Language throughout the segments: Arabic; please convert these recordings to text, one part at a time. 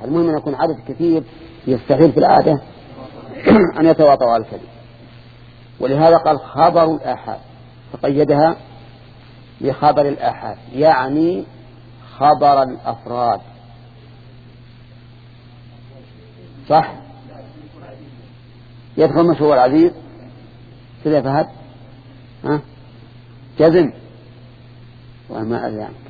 المهم أن يكون عدد كثير يستحيل في العادة أن يتواطوا على الكذب. ولهذا قال خبر الآحاد، فقيدها بخبر الآحاد يعني خبر الأفراد. صح؟ يدخل مشهور العزيز كذا فهد جزم وما أدري عنك.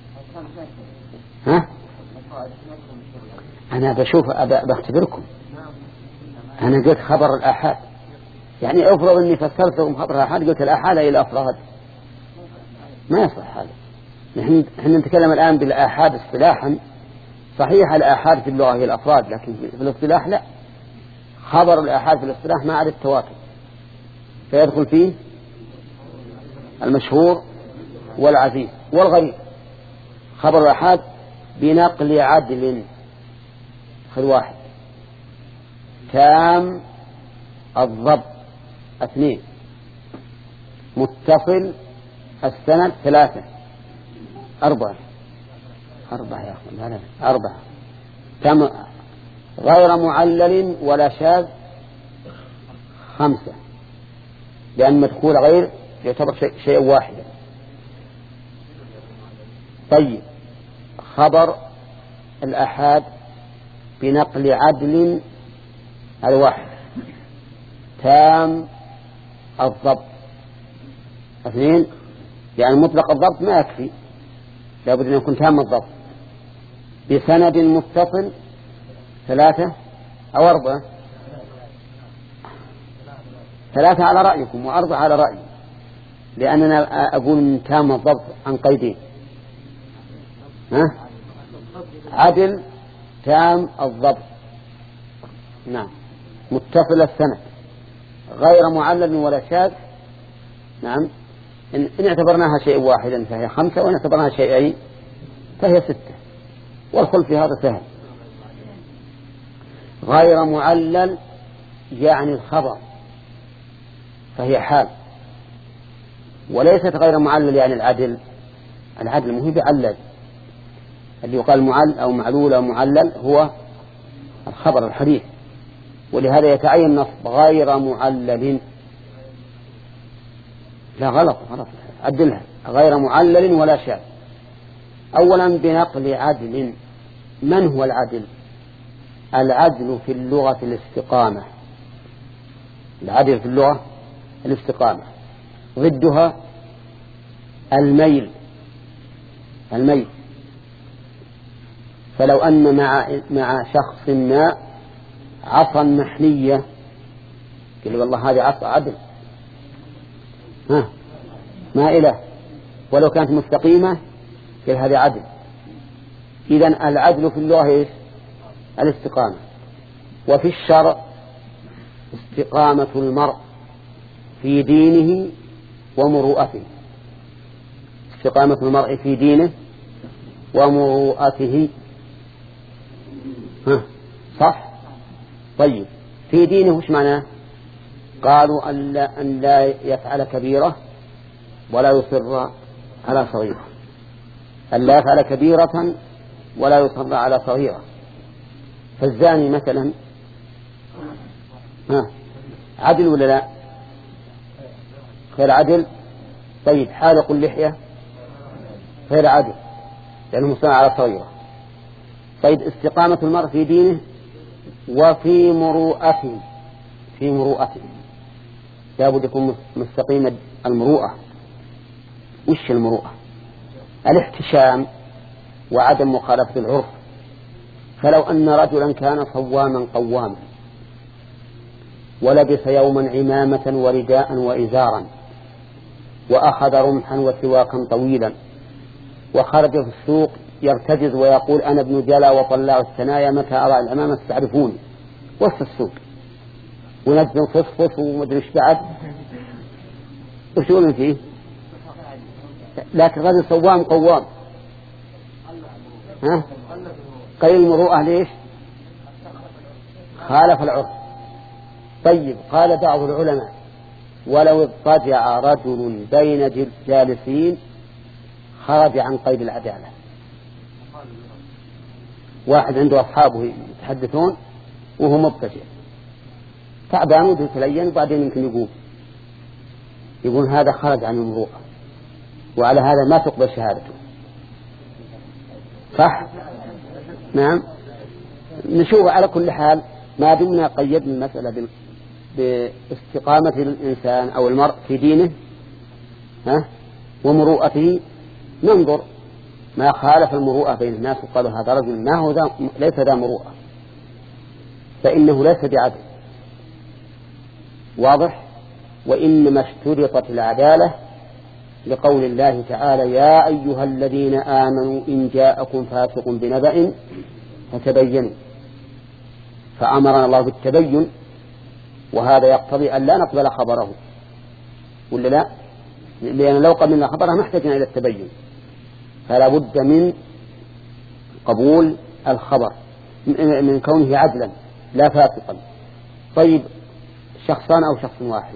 أنا بشوف بختبركم. أنا قلت خبر الآحاد يعني أفرض أني فسرتهم خبر الآحاد قلت الآحاد إلى الأفراد، ما يصح هذا. نحن نتكلم الآن بالآحاد اصطلاحا. صحيح الآحاد في اللغة هي الأفراد، لكن في الاصطلاح لا. خبر الآحاد في الاصطلاح ما عدا التواتر، فيدخل فيه المشهور والعزيز والغريب. خبر الآحاد بنقل عدل، خذ واحد، تام الضبط 2، متصل السند 3، 4 يا أخي، لا 4، تام غير معلل ولا شاذ 5، لأن مدخول غير يعتبر شيء واحدا. طيب خبر الآحاد بنقل عدل هذا 1، تام الضبط 2، يعني مطلق الضبط ما يكفي، لابد أن يكون تام الضبط، بسند متصل 3 أو 4، 3 على رأيكم و4 على رأيي، لأننا أقول تام الضبط عن قيدين. عدل تام الضبط، نعم، متصل السند، غير معلل ولا شاذ، نعم. إن اعتبرناها شيء واحدا فهي 5، وإن اعتبرناها شيئين فهي 6، والخلف في هذا سهل. غير معلل يعني الخبر فهي حال، وليست غير معلل يعني العدل. العدل مو بعلل، اللي يقال معلل أو معلول أو معلل هو الخبر الحديث، ولهذا يتعين نصب غير معلل. لا غلط عدلها، غير معلل ولا شاذ. أولا بنقل عدل. من هو العدل؟ العدل في اللغة الاستقامة. العدل في اللغة الاستقامة، ضدها الميل. فلو أن مع شخص ما عصا محنية قال والله هذه عصا عدل، مائلة، ولو كانت مستقيمة قال هذه عدل. إذن العدل في اللغة إيش؟ الاستقامة. وفي الشرع استقامة المرء في دينه ومروءته. استقامة المرء في دينه ومروءته، صح؟ طيب في دينه وش معناه؟ قالوا أن لا يفعل كبيرة ولا يصر على صغيرة. أن لا يفعل كبيرة ولا يصر على صغيرة. فالزاني مثلا عدل ولا لا؟ غير عدل. طيب حالق اللحية غير عدل لأنه مصر على صغيرة. طيب استقامة المرء في دينه وفي مروءته. في مروءته لابد يكون مستقيم المروءة. وش المروءة؟ الاحتشام وعدم مخالفة العرف. فلو أن رجلا كان صواما قواما ولبس يوما عمامة ورداء وإزارا وأخذ رمحا وسواكا طويلا وخرج في السوق يرتجز ويقول أنا ابن جلا وطلاع الثنايا متى أرى الأمامة تعرفوني، وسط السوق ونزل فصفص ومدري ايش بعد، وش يقولون فيه؟ لكن رجل صوام قوام قليل المروءة. ليش؟ خالف العرف. طيب قال بعض العلماء ولو اضطجع رجل بين جالسين خرج عن قيد العدالة. واحد عنده أصحابه يتحدثون وهو مضطجع تعبان وتلين وبعدين يمكن يقول هذا خرج عن المروءة، وعلى هذا ما تقبل شهادته. صح؟ نعم. نشوف على كل حال ما دمنا قيدنا المسألة باستقامة الإنسان أو المرء في دينه ومروءته، ننظر ما خالف المروءة بين الناس وقالوا هذا رجل ما هو ليس ذا مروءة فإنه ليس بعدل. واضح؟ وإنما اشترطت العدالة لقول الله تعالى يا أيها الذين آمنوا إن جاءكم فاسق بنبأ فتبينوا، فأمرنا الله بالتبين، وهذا يقتضي أن لا نقبل خبره ولا لا؟ لأن لو قبلنا خبره ما احتاجنا إلى التبين، فلا بد من قبول الخبر من كونه عدلا لا فاسقا. طيب شخصان أو شخص واحد؟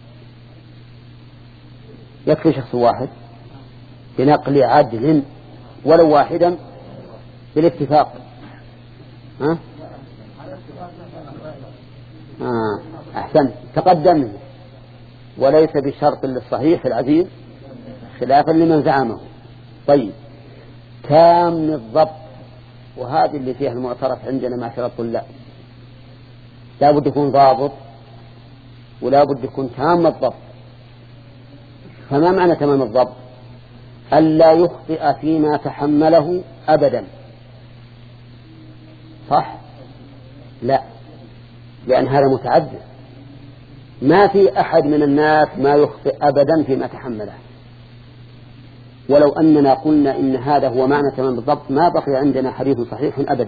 يكفي شخص واحد بنقل عدل ولو واحدا بالاتفاق. أحسن تقدم، وليس بشرط للصحيح العزيز خلافا لمن زعمه. طيب تام الضبط، وهذه اللي فيها المعترف عندنا معشر الطلاب، لا بد يكون ضابط ولا بد يكون تام الضبط. فما معنى تمام الضبط؟ ألا يخطئ فيما تحمله أبدا. صح؟ لا، لأن هذا متعدد، ما في أحد من الناس ما يخطئ أبدا فيما تحمله. ولو أننا قلنا إن هذا هو معنى تمام الضبط ما بقي عندنا حديث صحيح أبدا.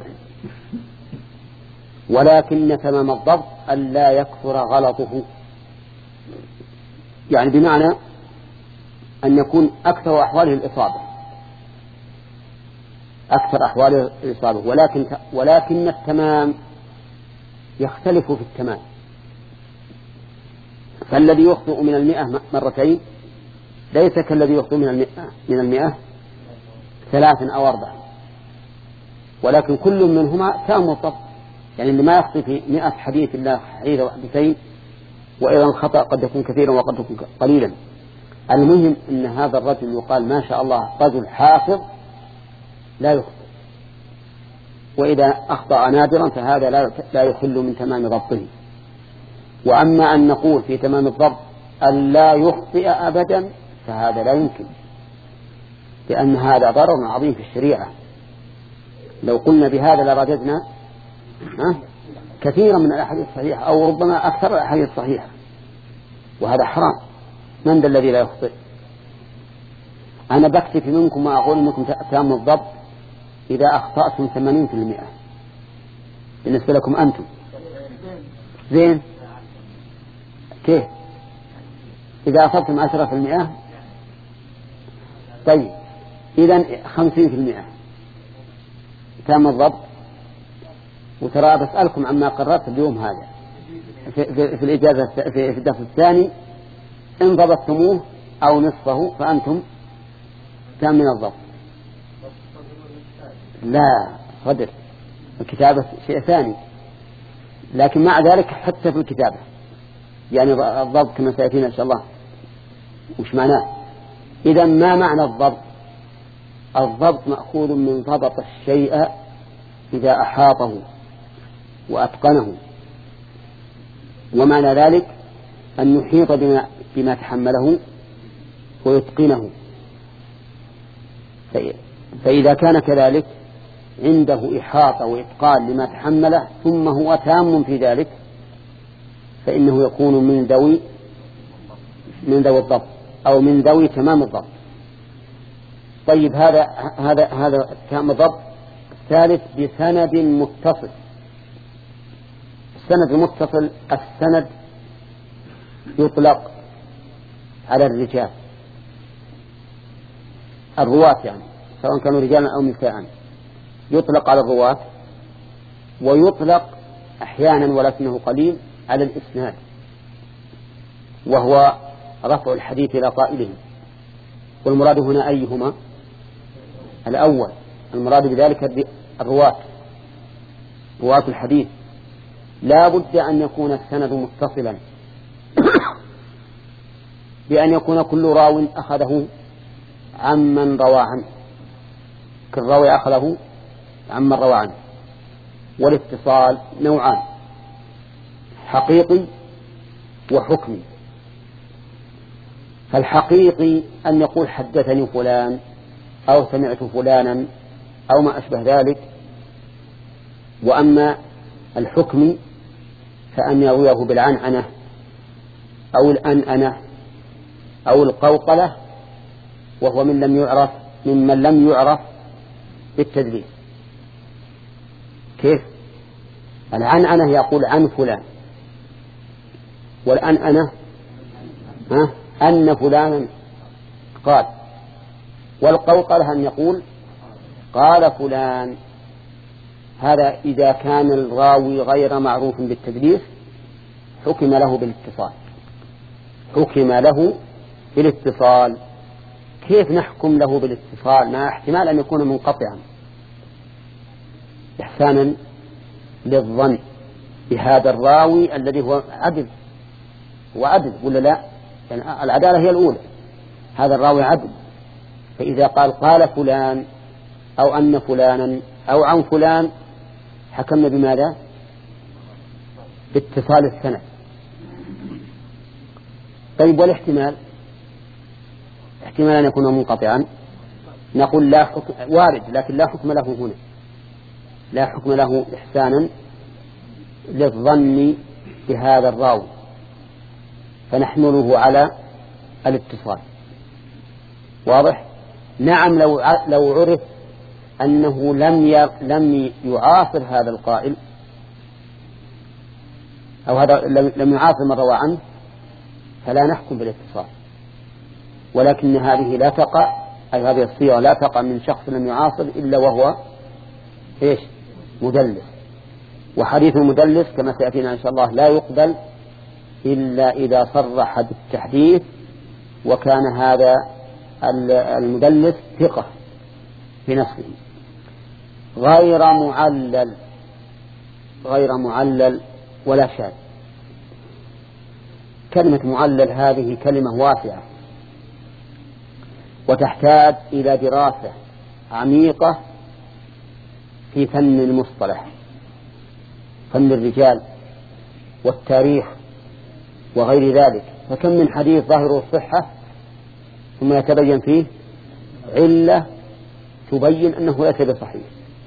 ولكن تمام الضبط ألا يكثر غلطه، يعني بمعنى أن يكون أكثر أحواله الإصابة، أكثر أحواله الإصابة، ولكن التمام يختلف في التمام. فالذي يخطئ من 100 مرتين ليس كالذي يخطئ من 100 3 أو 4، ولكن كل منهما تام الضبط. يعني اللي ما يخطئ في 100 حديث الله حديث وحديثين، وأيضا الخطأ قد يكون كثيرا وقد يكون قليلا. المهم أن هذا الرجل يقال ما شاء الله رجل حافظ لا يخطئ، وإذا أخطأ نادرا فهذا لا يخل من تمام ضبطه. وأما أن نقول في تمام الضبط أن لا يخطئ أبدا فهذا لا يمكن، لأن هذا ضرر عظيم في الشريعة. لو قلنا بهذا لرددنا كثيرا من الأحاديث الصحيحة أو ربما أكثر الأحاديث الصحيحة، وهذا حرام. من ذا الذي لا يخطئ؟ أنا بكتفي منكم وأقول أنكم تام الضبط إذا أخطأتم 80% بالنسبة لكم أنتم. زين كيف؟ إذا أصبتم 10%. طيب إذن 50% تام الضبط. وترى بسألكم عما قررت اليوم هذا في الإجازة في الدرس الثاني، إن ضبطتموه أو نصفه فأنتم تام من الضبط. لا صدر الكتابة شيء ثاني، لكن مع ذلك حتى في الكتابة يعني الضبط كما سيأتينا إن شاء الله وش معناه. إذا ما معنى الضبط؟ الضبط مأخوذ من ضبط الشيء إذا أحاطه وأتقنه، ومعنى ذلك أن يحيط بما تحمله ويتقنه. فإذا كان كذلك عنده إحاطة وإتقان لما تحمله ثم هو تام في ذلك فإنه يكون من ذوي الضبط أو من ذوي تمام الضبط. طيب هذا تام الضبط. ثالث بسند متصل. السند المتصل السند يطلق على الرجال الرواة، يعني سواء كانوا رجالا أو نساء، يطلق على الرواة، ويطلق أحيانا ولكنه قليل على الإسناد، وهو رفع الحديث إلى قائله. والمراد هنا أيهما؟ الأول، المراد بذلك الرواة رواة الحديث لا بد أن يكون السند متصلا بأن يكون كل راو أخذه عمن روى عنه، كل راوي أخذه عمن روى عنه. والاتصال نوعان: حقيقي وحكمي. فالحقيقي أن يقول حدثني فلان أو سمعت فلانا أو ما أشبه ذلك. وأما الحكمي فأن يرويه بالعنعنة أو الأنأنة أو القوقلة، وهو ممن لم يعرف بالتدليس. كيف؟ العنعنة يقول عن فلان، والأنأنة أن فلانا قال، والقوقلة أن يقول قال فلان. هذا إذا كان الراوي غير معروف بالتدليس حكم له بالاتصال. حكم له بالاتصال. كيف نحكم له بالاتصال مع احتمال أن يكون منقطعا؟ إحسانا للظن بهذا الراوي الذي هو عدل. هو عدل ولا لا؟ يعني العدالة هي الأولى. هذا الراوي عدل، فإذا قال فلان أو أن فلانا أو عن فلان حكمنا بماذا؟ باتصال السند. طيب والاحتمال؟ احتمال أن يكون منقطعا، نقول لا حكم وارد، لكن لا حكم له هنا. لا حكم له إحسانا للظن بهذا الراوي، فنحمله على الاتصال. واضح؟ نعم، لو عرف أنه لم يعاصر هذا القائل، أو هذا لم يعاصر من روى عنه، فلا نحكم بالاتصال. ولكن هذه لا تقع، أي هذه الصيغة لا تقع من شخص لم يعاصر إلا وهو مدلس. وحديث المدلس كما سيأتينا إن شاء الله لا يقبل إلا إذا صرح بالتحديث، وكان هذا المدلس ثقة في نفسه غير معلل ولا شاذ. كلمة معلل هذه كلمة واسعة وتحتاج إلى دراسة عميقة في فن المصطلح، فن الرجال والتاريخ وغير ذلك. فكم من حديث ظاهره الصحة ثم يتبين فيه علة تبين أنه ليس بصحيح.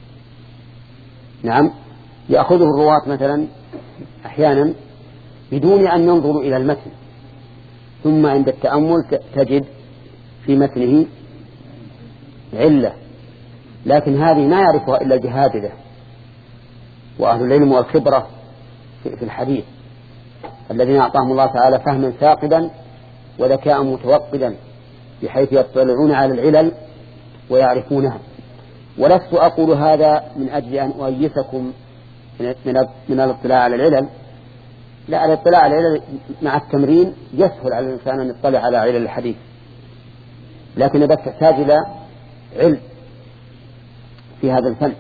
نعم، يأخذه الرواة مثلا أحيانا بدون أن ينظروا إلى المتن، ثم عند التأمل تجد في متنه علة، لكن هذه ما يعرفها إلا الجهابذة وأهل العلم والخبرة في الحديث، الذين أعطاهم الله تعالى فهما ثاقبا وذكاء متوقدا بحيث يطلعون على العلل ويعرفونها. ولست أقول هذا من أجل أن أؤيسكم من الاطلاع على العلل، لا، الاطلاع على العلل مع التمرين يسهل على الإنسان أن يطلع على علل الحديث، لكن بس تحتاج إلى علم في هذا الفن.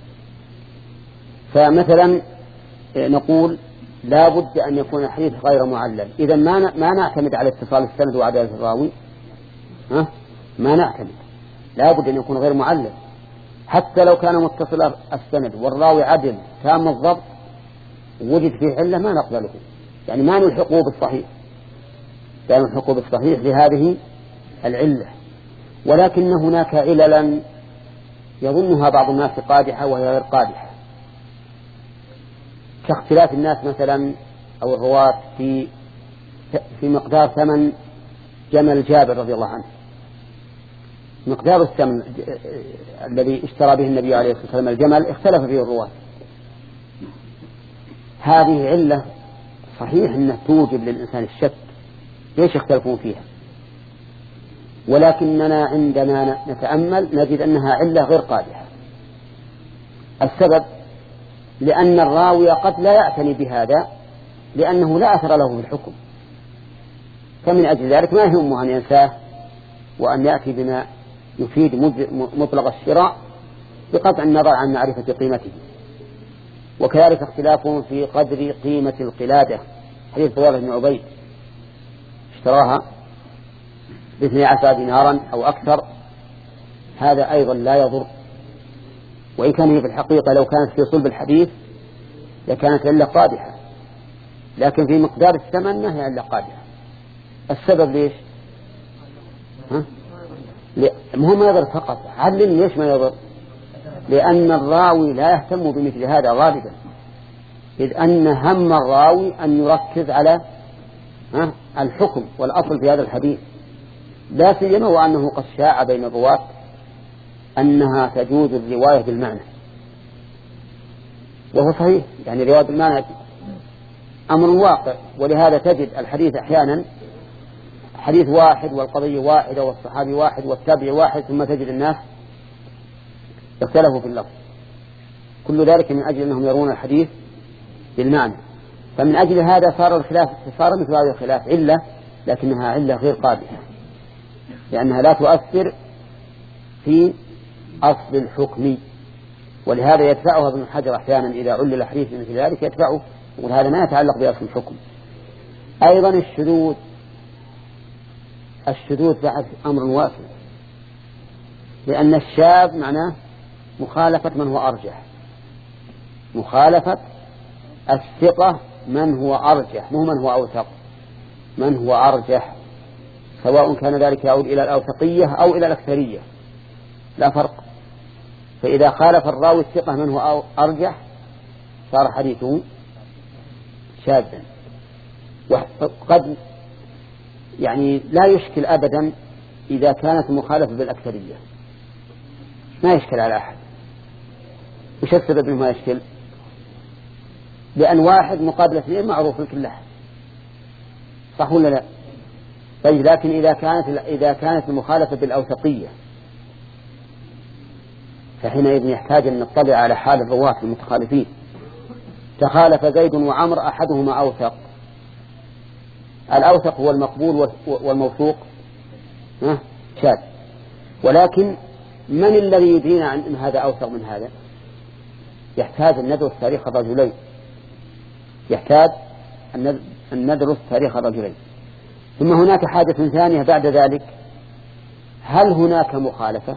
فمثلا نقول لا بد أن يكون الحديث غير معلل. إذا ما نعتمد على اتصال السند وعدالة الراوي، ما نعتمد، لا بد أن يكون غير معلل. حتى لو كان متصل السند والراوي عدل تام الضبط وجد فيه علة ما نقبله، يعني ما نلحقه بالصحيح، لا نلحقه بالصحيح لهذه العلة. ولكن هناك عللا يظنها بعض الناس قادحة وهي غير قادحة، كاختلاف الناس مثلا أو الرواة في مقدار ثمن جمل جابر رضي الله عنه. مقدار الثمن الذي اشترى به النبي عليه الصلاة والسلام الجمل اختلف فيه الرواة. هذه علة صحيح أنها توجب للإنسان الشك، ليش يختلفون فيها؟ ولكننا عندنا نتأمل نجد أنها علة غير قادحة. السبب لأن الراوي قد لا يعتني بهذا لأنه لا أثر له في الحكم، فمن أجل ذلك ما يهمه أن ينساه وأن يأتي بما يفيد مطلق الشراء بقطع النظر عن معرفة قيمته. وكذلك اختلافهم في قدر قيمة القلادة. حديث فضالة بن عبيد اشتراها ب12 دينارا أو أكثر، هذا أيضا لا يضر، وإن كان هي في الحقيقة لو كانت في صلب الحديث لكانت علة قادحة، لكن في مقدار الثمن ما هي علة قادحة. السبب ليش؟ هو ما يضر فقط، علم ليش ما يضر؟ لأن الراوي لا يهتم بمثل هذا غالبا، إذ أن هم الراوي أن يركز على الحكم والأصل في هذا الحديث، لا سيما وأنه قد شاع بين الرواة أنها تجوز الرواية بالمعنى، وهو صحيح، يعني الرواية بالمعنى أمر واقع. ولهذا تجد الحديث أحيانا حديث واحد والقضية واحدة والصحابي واحد والتابع واحد، ثم تجد الناس اختلفوا في اللفظ، كل ذلك من أجل أنهم يرون الحديث بالمعنى. فمن أجل هذا صار الخلاف، صار مثل هذا الخلاف علة، لكنها علة غير قادحة، لأنها لا تؤثر في أصل الحكم. ولهذا يدفعها ابن حجر أحيانا إذا علل الحديث مثل ذلك يدفعه، يقول هذا ما يتعلق بأصل الحكم. أيضا الشذوذ بعد أمر واسع، لأن الشاذ معناه مخالفة من هو أرجح، مخالفة الثقة من هو أرجح، مو من هو أوثق، من هو أرجح، سواء كان ذلك يعود إلى الأوثقية أو إلى الأكثرية لا فرق. فإذا خالف الراوي الثقة من هو أرجح صار حديثه شاذا. وقد يعني لا يشكل أبدا إذا كانت مخالفة بالأكثرية، ما يشكل على أحد. وش السبب ما يشكل؟ لأن واحد مقابل اثنين معروف لكل أحد، صح ولا لا؟ طيب لكن إذا كانت المخالفة بالأوثقية فحينئذ يحتاج أن نطلع على حال الرواة المتخالفين. تخالف زيد وعمر أحدهما أوثق، الأوثق هو المقبول والموثوق شاذ، ولكن من الذي يدرينا عن أن هذا أوثق من هذا؟ يحتاج أن ندرس تاريخ الرجلين، يحتاج أن ندرس تاريخ الرجلين. ثم هناك حاجة ثانية بعد ذلك، هل هناك مخالفة؟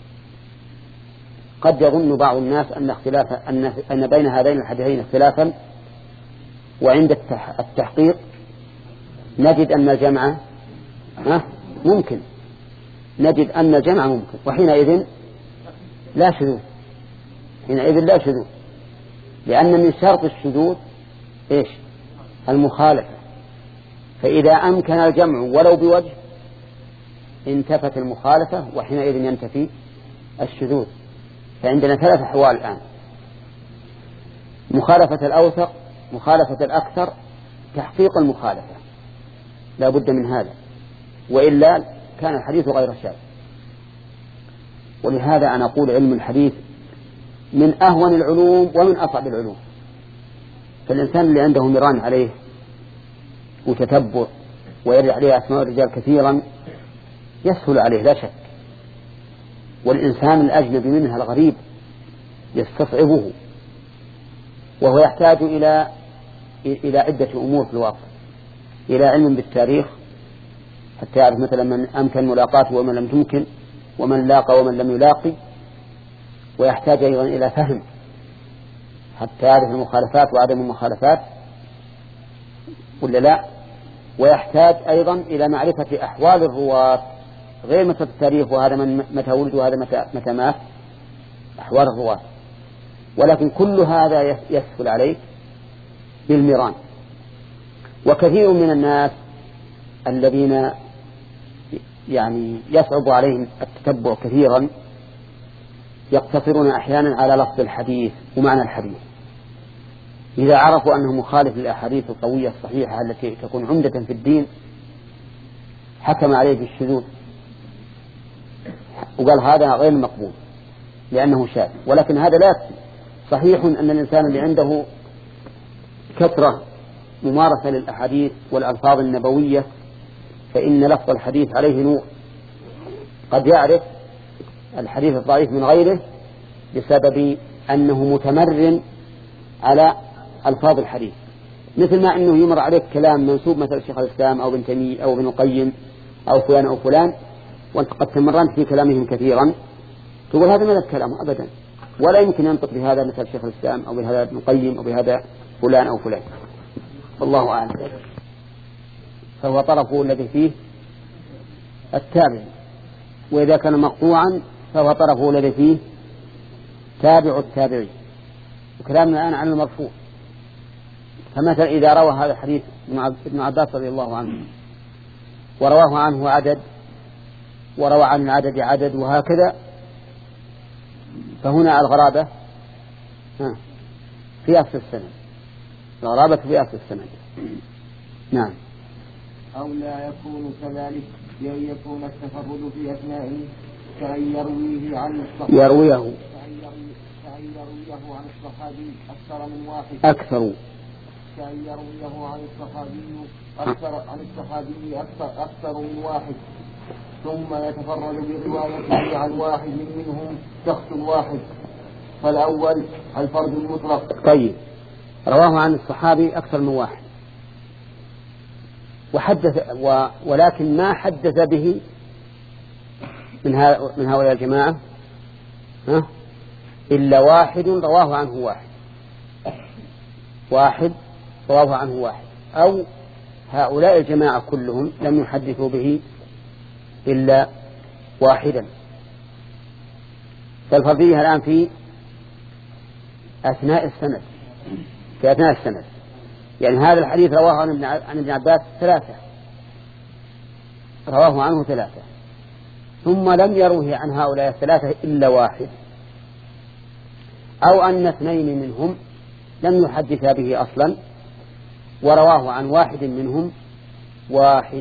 قد يظن بعض الناس أن بين هذين الحديثين اختلافا، وعند التحقيق نجد أن الجمع ممكن، نجد أن الجمع ممكن، وحينئذ لا شذوذ، حينئذ لا شذوذ، لأن من شرط الشذوذ إيش؟ المخالفة. فإذا أمكن الجمع ولو بوجه انتفت المخالفة، وحينئذ ينتفي الشذوذ. فعندنا 3 أحوال الآن: مخالفة الأوثق، مخالفة الأكثر، تحقيق المخالفة، لا بد من هذا، وإلا كان الحديث غير شاذ. ولهذا أنا أقول علم الحديث من أهون العلوم ومن أصعب العلوم. فالإنسان اللي عنده ميران عليه وتتبع ويرجع عليه أسماء الرجال كثيرا يسهل عليه لا شك، والإنسان الأجنبي منها الغريب يستصعبه، وهو يحتاج إلى عدة أمور في الواقع: إلى علم بالتاريخ حتى يعرف مثلا من أمكن ملاقاته ومن لم تمكن، ومن لاقى ومن لم يلاقي، ويحتاج أيضا إلى فهم حتى يعرف المخالفات وعدم المخالفات ولا لا، ويحتاج أيضا إلى معرفة أحوال الرواة، غير مثل التاريخ وهذا من متى ولد وهذا متى مات، أحوال الرواة. ولكن كل هذا يسهل عليك بالميران. وكثير من الناس الذين يعني يصعب عليهم التتبع كثيرا يقتصرون أحيانا على لفظ الحديث ومعنى الحديث، إذا عرفوا أنه مخالف للأحاديث القوية الصحيحة التي تكون عمدة في الدين حكم عليه بالشذوذ وقال هذا غير مقبول لأنه شاذ. ولكن هذا لا يكفي. صحيح أن الإنسان اللي عنده كثرة ممارسة للأحاديث والألفاظ النبوية فإن لفظ الحديث عليه نور، قد يعرف الحديث الضعيف من غيره بسبب أنه متمرن على ألفاظ الحديث، مثل ما أنه يمر عليك كلام منسوب مثل شيخ الإسلام أو ابن تيمية أو ابن القيم أو فلان أو فلان، وأنت قد تمرنت في كلامهم كثيرا، تقول هذا من الكلام أبدا، ولا يمكن ينطق بهذا مثل شيخ الإسلام أو بهذا ابن القيم أو بهذا فلان أو فلان. والله أعلم. فهو طرفه الذي فيه التابع، وإذا كان مقطوعا فهو طرفه الذي فيه تابع التابعي. وكلامنا الآن عن المرفوع. فمثلا إذا روى هذا الحديث ابن عباس رضي الله عنه ورواه عنه عدد وروى عن العدد عدد وهكذا، فهنا الغرابة في أصل السند، الغرابة في أصل السند. نعم. أو لا يكون كذلك بأن يكون التفرد في أثنائه كأن يرويه عن عن الصحابي أكثر من واحد، كأن يرويه عن الصحابي أكثر من واحد، ثم يتفرد بروايته عن واحد منهم شخص واحد، فالأول الفرد المطلق. طيب، رواه عن الصحابي أكثر من واحد ولكن ما حدث به من هؤلاء الجماعة إلا واحد رواه عنه واحد، أو هؤلاء الجماعة كلهم لم يحدثوا به إلا واحدا. فالفرضية الآن في أثناء السند، يعني هذا الحديث رواه عن ابن عباس رواه عنه ثلاثة، ثم لم يروه عن هؤلاء الثلاثة إلا واحد، أو أن اثنين منهم لم يحدثا به أصلا ورواه عن واحد منهم واحد.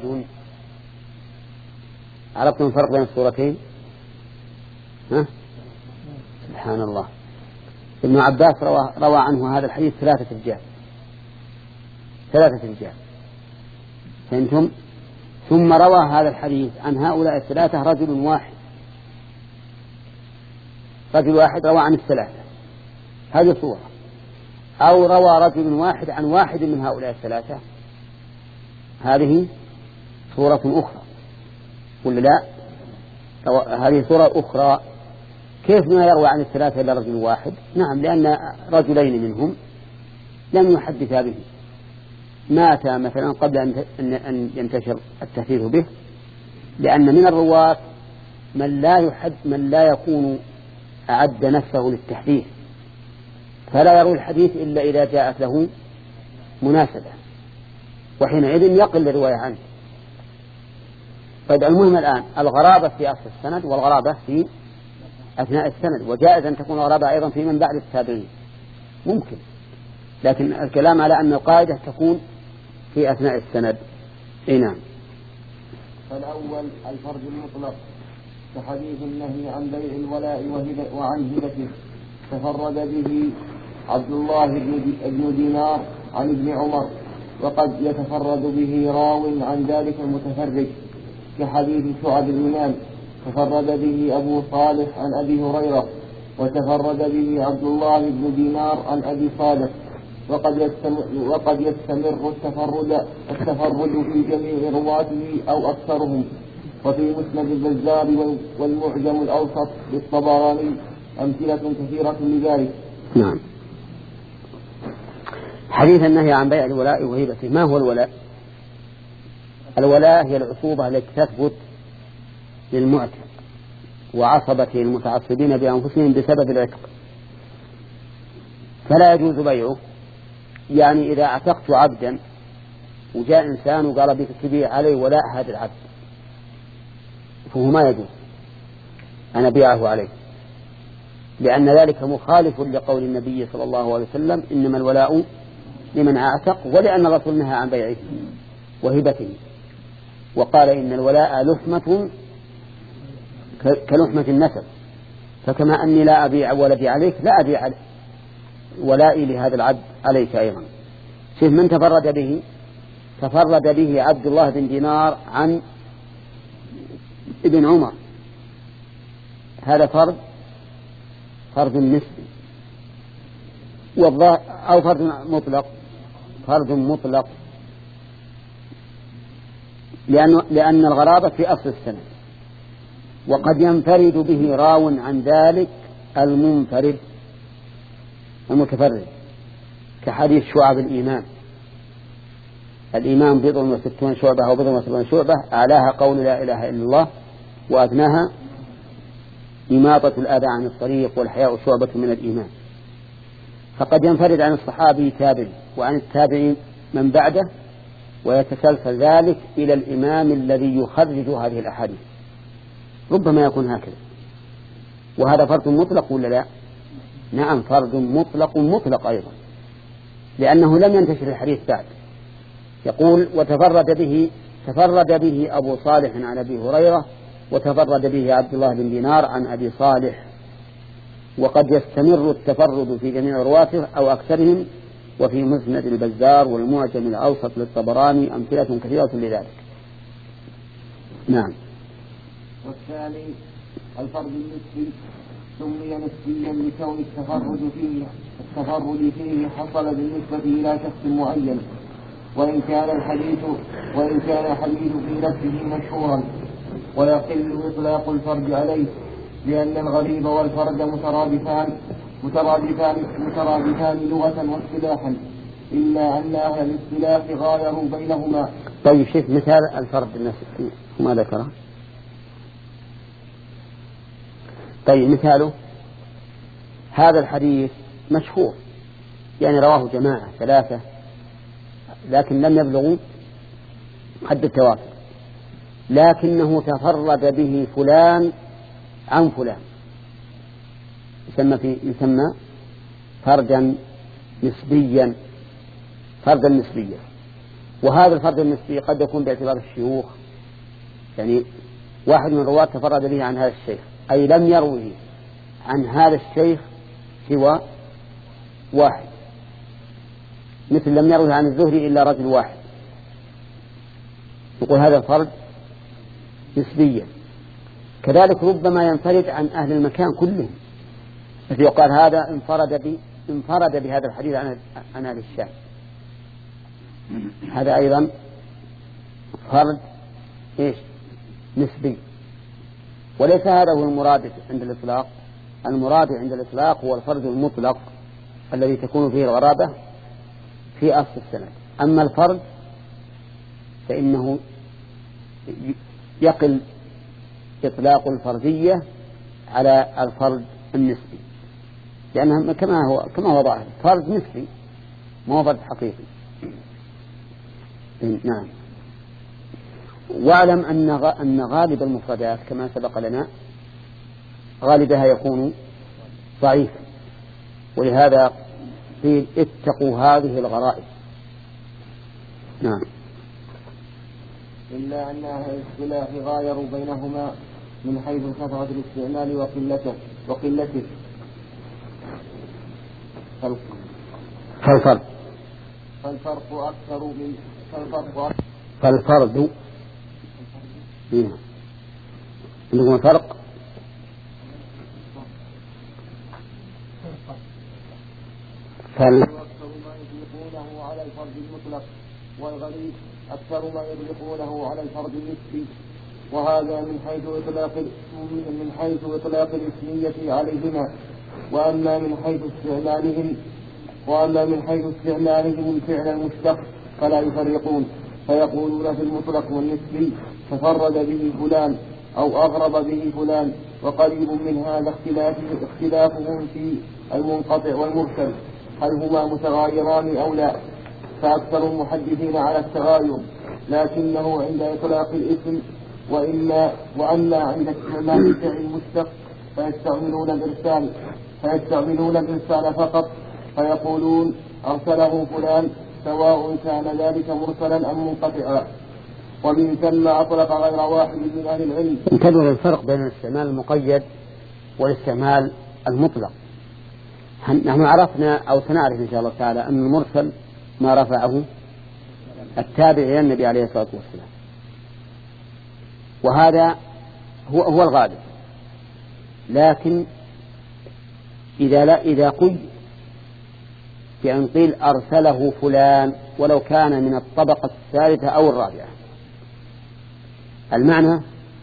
عرفتم الفرق بين الصورتين؟ سبحان الله. ابن عباس روى عنه هذا الحديث ثلاثة رجال، فهمتم؟ ثم روى هذا الحديث عن هؤلاء الثلاثة رجل واحد روى عن الثلاثة، هذه صورة. أو روى رجل واحد عن واحد من هؤلاء الثلاثة، هذه صورة أخرى، ولا لا؟ هذه صورة أخرى. كيف ما يروى عن الثلاثة إلا رجل واحد؟ نعم، لأن رجلين منهم لم يحدثا به، مات مثلا قبل أن ينتشر التحديث به، لأن من الرواة من لا يكون أعد نفسه للتحديث، فلا يروي الحديث إلا إذا جاءت له مناسبة، وحينئذ يقل الرواية عنه. طيب، المهم الآن الغرابة في أصل السند والغرابة في أثناء السند، وجائز أن تكون غرابة أيضا في من بعد التابعين، ممكن، لكن الكلام على أن القاعدة تكون في أثناء السند. نعم. فالأول الفرد المطلق كحديث النهي عن بيع الولاء وعن هبته، تفرد به عبد الله بن دينار عن ابن عمر، وقد يتفرد به راو عن ذلك المتفرد كحديث شعب الإمام، تفرد به أبو صالح عن أبي هريرة، وتفرد به عبد الله بن دينار عن أبي صالح. وقد يستمر التفرد في جميع رواته أو أكثرهم. وفي مسند البزار والمعجم الأوسط للطبراني أمثلة كثيرة لذلك. نعم. حديث النهي عن بيع الولاء وهبته. ما هو الولاء؟ الولاء هي العصوبة التي تثبت للمعتق وعصبته المتعصبين بأنفسهم بسبب العتق، فلا يجوز بيعه. يعني إذا اعتقت عبدا وجاء إنسان وقال بك تبيع عليه ولاء هذا العبد، فهو ما يجوز أن أبيعه عليه، لأن ذلك مخالف لقول النبي صلى الله عليه وسلم إنما الولاء لمن اعتق، ولأن الرسول نهى عن بيعه وهبته، وقال إن الولاء لحمة كلحمة النسب، فكما أني لا أبيع ولدي عليك لا أبيع ولائي لهذا العبد عليك أيضا. شوف من تفرد به؟ تفرد به عبد الله بن دينار عن ابن عمر، هذا فرد نسبي، أو فرد مطلق، فرد مطلق، لأن الغرابة في أصل السند، وقد ينفرد به راو عن ذلك المنفرد المتفرد، كحديث شعب الإيمان: الإيمان 60 شعبة أو 70 شعبة، أعلاها قول لا إله إلا الله، وأدناها إماطة الأذى عن الطريق، والحياء شعبة من الإيمان. فقد ينفرد عن الصحابي تابعي، وعن التابعين من بعده، ويتسلسل ذلك إلى الإمام الذي يخرج هذه الأحاديث، ربما يكون هكذا. وهذا فرد مطلق ولا لا؟ نعم، فرد مطلق مطلق أيضا، لأنه لم ينتشر الحديث بعد. يقول: تفرد به أبو صالح عن أبي هريرة، وتفرد به عبد الله بن دينار عن أبي صالح. وقد يستمر التفرد في جميع رواته أو أكثرهم، وفي مسند البزار والمعجم الأوسط للطبراني أمثلة كثيرة لذلك. نعم. والثاني الفرد النسبي، سمي نسبيا لكون التفرد فيه حصل بالنسبة إلى شخص معين، وإن كان الحديث في نفسه مشهورا، ويقل إطلاق الفرد عليه، لأن الغريب والفرد مترادفان لغة واصطلاحا، إلا أن أهل الاصطلاح غايروا بينهما. طيب، شوف مثال الفرد النسبي ما ذكره. طيب، مثاله: هذا الحديث مشهور، يعني رواه جماعة 3 لكن لم يبلغوا حد التواتر، لكنه تفرد به فلان عن فلان، يسمى فردا نسبيا. وهذا الفرد النسبي قد يكون باعتبار الشيوخ، يعني واحد من الرواة تفرد به عن هذا الشيخ، أي لم يروه عن هذا الشيخ سوى واحد، مثل لم يروه عن الزهري إلا رجل واحد، يقول هذا الفرد نسبيا. كذلك ربما ينفرد عن أهل المكان كلهم، مثل يقال هذا انفرد بهذا الحديث عن أهل الشام، هذا أيضا فرد نسبي. وليس هذا هو المراد عند الإطلاق. المراد عند الإطلاق هو الفرد المطلق الذي تكون فيه الغرابة في أصل السند. أما الفرد فإنه يقل إطلاق الفردية على الفرد النسبي، لأنه كما هو ظاهر فرد نسبي ما هو فرد حقيقي. نعم. واعلم أن غالب المفردات كما سبق لنا غالبها يكون ضعيفا، ولهذا قيل اتقوا هذه الغرائب. نعم. إلا أن أهل الاصطلاح غايروا بينهما من حيث كثرة الاستعمال وقلته. فالفرق أكثر من فالفرد عندكم فرق. أكثر ما يطلقونه على الفرد المطلق، والغريب أكثر ما يطلقونه على الفرد النسبي، وهذا من حيث إطلاق الاسمية عليهما. وأما من حيث استعمالهم الفعل المشتق فلا يفرقون، فيقولون في المطلق والنسبي تفرد به فلان أو أغرب به فلان. وقريب من هذا اختلافهم في المنقطع والمرسل، هل هما متغايران أو لا؟ فأكثر المحدثين على التغاير، لكنه عند إطلاق الاسم. وأما عند استعمال الفعل المشتق فيستعملون الإرسال فقط، فيقولون أرسله فلان، سواء كان ذلك مرسلا أم منقطعا. ومن ثم أطلق غير واحد من أهل العلم. انتبهوا للفرق بين الاستعمال المقيد والاستعمال المطلق. نحن عرفنا أو سنعرف إن شاء الله تعالى أن المرسل ما رفعه التابع إلى النبي عليه الصلاة والسلام، وهذا هو الغالب. لكن إذا قيد بأن قيل أرسله فلان ولو كان من الطبقة الثالثة أو الرابعة. المعنى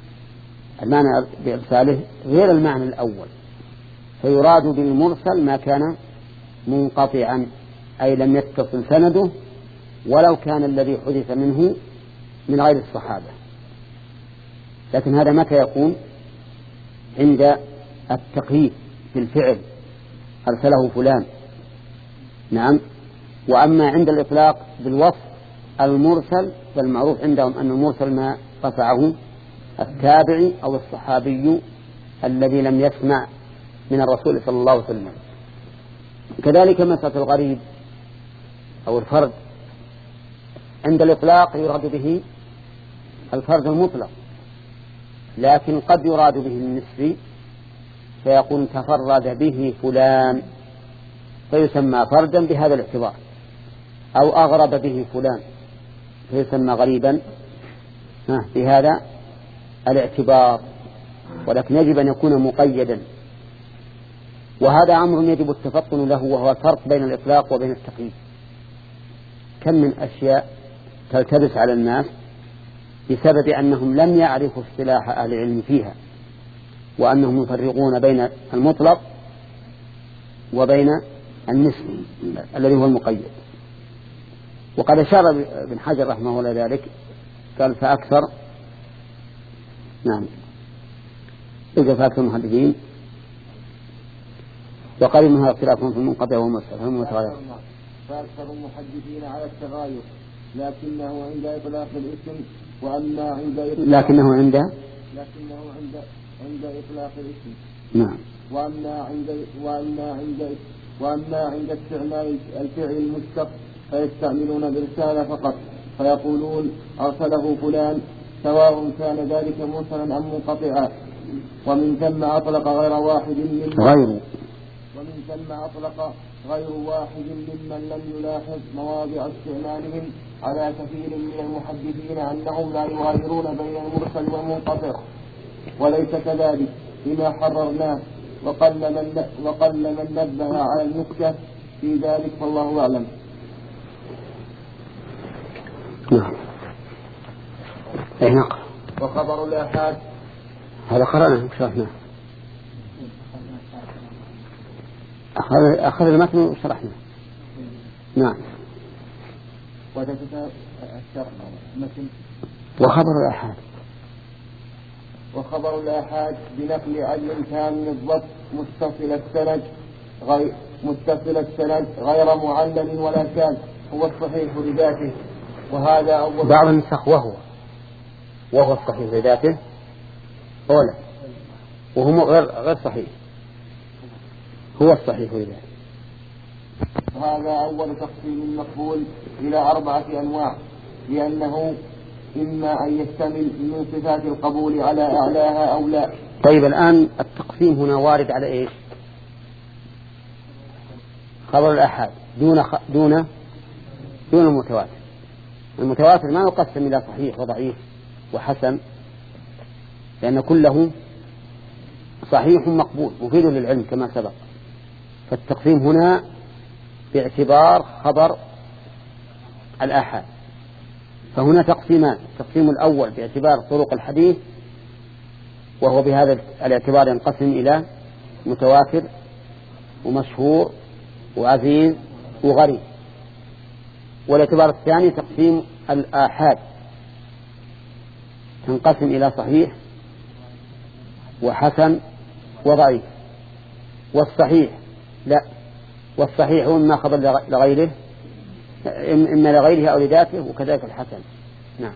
بإرساله غير المعنى الأول، فيراد بالمرسل ما كان منقطعا، أي لم يتصل سنده ولو كان الذي حدث منه من غير الصحابة. لكن هذا متى يكون؟ عند التقييد بالفعل، أرسله فلان. نعم. وأما عند الإطلاق بالوصف المرسل، فالمعروف عندهم أن المرسل ما رفعه التابعي أو الصحابي الذي لم يسمع من الرسول صلى الله عليه وسلم. كذلك مسألة الغريب أو الفرد، عند الإطلاق يراد به الفرد المطلق، لكن قد يراد به النسبي، فيقول تفرد به فلان فيسمى فردا بهذا الاعتبار، أو أغرب به فلان فيسمى غريبا بهذا الاعتبار، ولكن يجب أن يكون مقيدا. وهذا أمر يجب التفطن له، وهو الفرق بين الإطلاق وبين التقييد. كم من أشياء تلتبس على الناس بسبب أنهم لم يعرفوا اصطلاح أهل العلم فيها، وأنهم يفرقون بين المطلق وبين النسبي الذي هو المقيد. وقد أشار ابن حجر رحمه الله ذلك، قال فأكثر إذا فأكثر المحدثين وقال منها اختلافهم في المنقطع والمتغير. فأكثر المحدثين على التغاير، لكنه عند إطلاق الاسم، وأما عند لكنه عند إطلاق الاسم. نعم. وأما عند استعمال الفعل المشتق فيستعملون الإرسال فقط، فيقولون أرسله فلان، سواء كان ذلك مرسلا أم منقطعا. ومن ثم أطلق غير واحد ممن لم يلاحظ مواضع استعمالهم على كثير من المحدثين أنهم لا يغيرون بين المرسل والمنقطع، وليس كذلك بما حررناه، وقل من نبه على النكتة في ذلك، فالله أعلم. نعم. أي نقرأ. وخبر الآحاد هذا قرأنا وشرحناه، أخذ المتن وشرحناه. نعم. وخبر الآحاد بنقل عدل كامل الضبط متصل السند غير معلل ولا كان، هو الصحيح لذاته. وهذا أول بعض النسخ وهو الصحيح لذاته أولا، وهو غير صحيح، هو الصحيح لذاته. وهذا أول تقسيم مقبول إلى 4 أنواع، لأنه إما أن يشتمل من صفات القبول على أعلاها أو لا. طيب الآن التقسيم هنا وارد على إيش؟ خبر الآحاد دون المتواتر. المتواتر ما يقسم إلى صحيح وضعيف وحسن، لأن كله صحيح مقبول مفيد للعلم كما سبق. فالتقسيم هنا باعتبار خبر الآحاد. فهنا تقسيمان: التقسيم الأول باعتبار طرق الحديث، وهو بهذا الاعتبار ينقسم إلى متواتر ومشهور وعزيز وغريب. والاعتبار الثاني تقسيم الآحاد، تنقسم إلى صحيح وحسن وضعيف. والصحيح إما خبر لغيره، إما لغيره أو لذاته، وكذلك الحسن. نعم.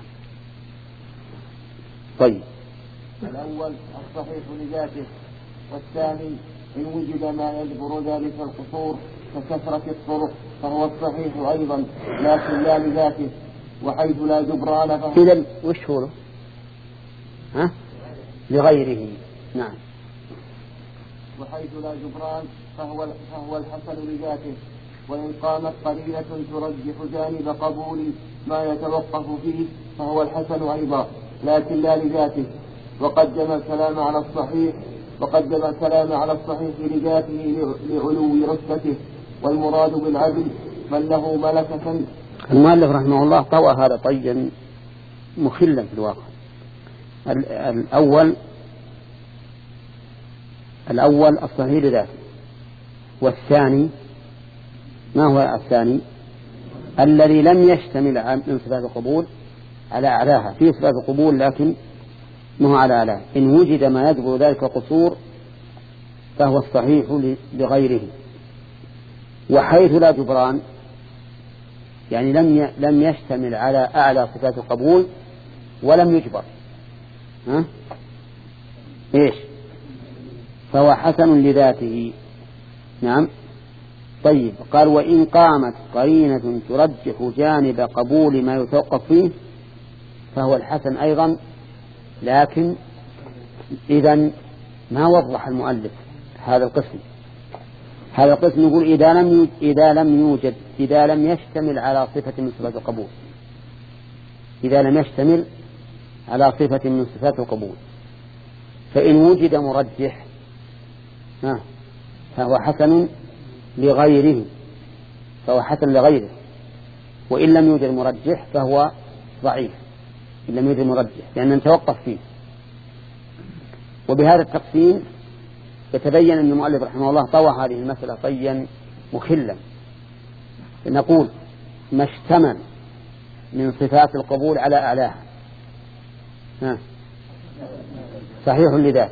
طيب، الأول الصحيح لذاته، والثاني إن وجد ما يجبر ذلك القصور ككثرة الطرق فهو الصحيح أيضا، لكن لا لذاته، وحيث لا جبران فهو إذن وش هو؟ لغيره. نعم. وحيث لا جبران فهو الحسن لذاته، وإن قامت قرينة ترجح جانب قبول ما يتوقف فيه فهو الحسن أيضا، لكن لا لذاته. وقدم الكلام على الصحيح لذاته لعلو رتبته، والمراد بالعدل من له ملكة. المؤلف رحمه الله طوى هذا طيا مخلا في الواقع. الأول الصحيح لذاته، والثاني ما هو الثاني؟ الذي لم يشتمل من صفات القبول على أعلاها، فيه صفات القبول لكن ما هو على أعلاها. إن وجد ما يجبر ذلك قصور فهو الصحيح لغيره. وحيث لا جبران يعني لم يشتمل على أعلى صفات القبول ولم يجبر، إيش؟ فهو حسن لذاته. نعم. طيب، قال وإن قامت قرينة ترجح جانب قبول ما يتوقف فيه فهو الحسن أيضا. لكن إذن ما وضح المؤلف هذا القسم. هذا القسم يقول إذا لم يشتمل على صفة من صفات القبول، إذا لم يشتمل على صفة من صفات القبول، فإن وجد مرجح فهو حسن لغيره، وإن لم يوجد مرجح فهو ضعيف، إن لم يوجد مرجح لأنه نتوقف فيه. وبهذا التقسيم يتبين أن المؤلف رحمه الله طوى هذه المسألة طيا مخلا. نقول ما اشتمل من صفات القبول على أعلاها صحيح لذاته،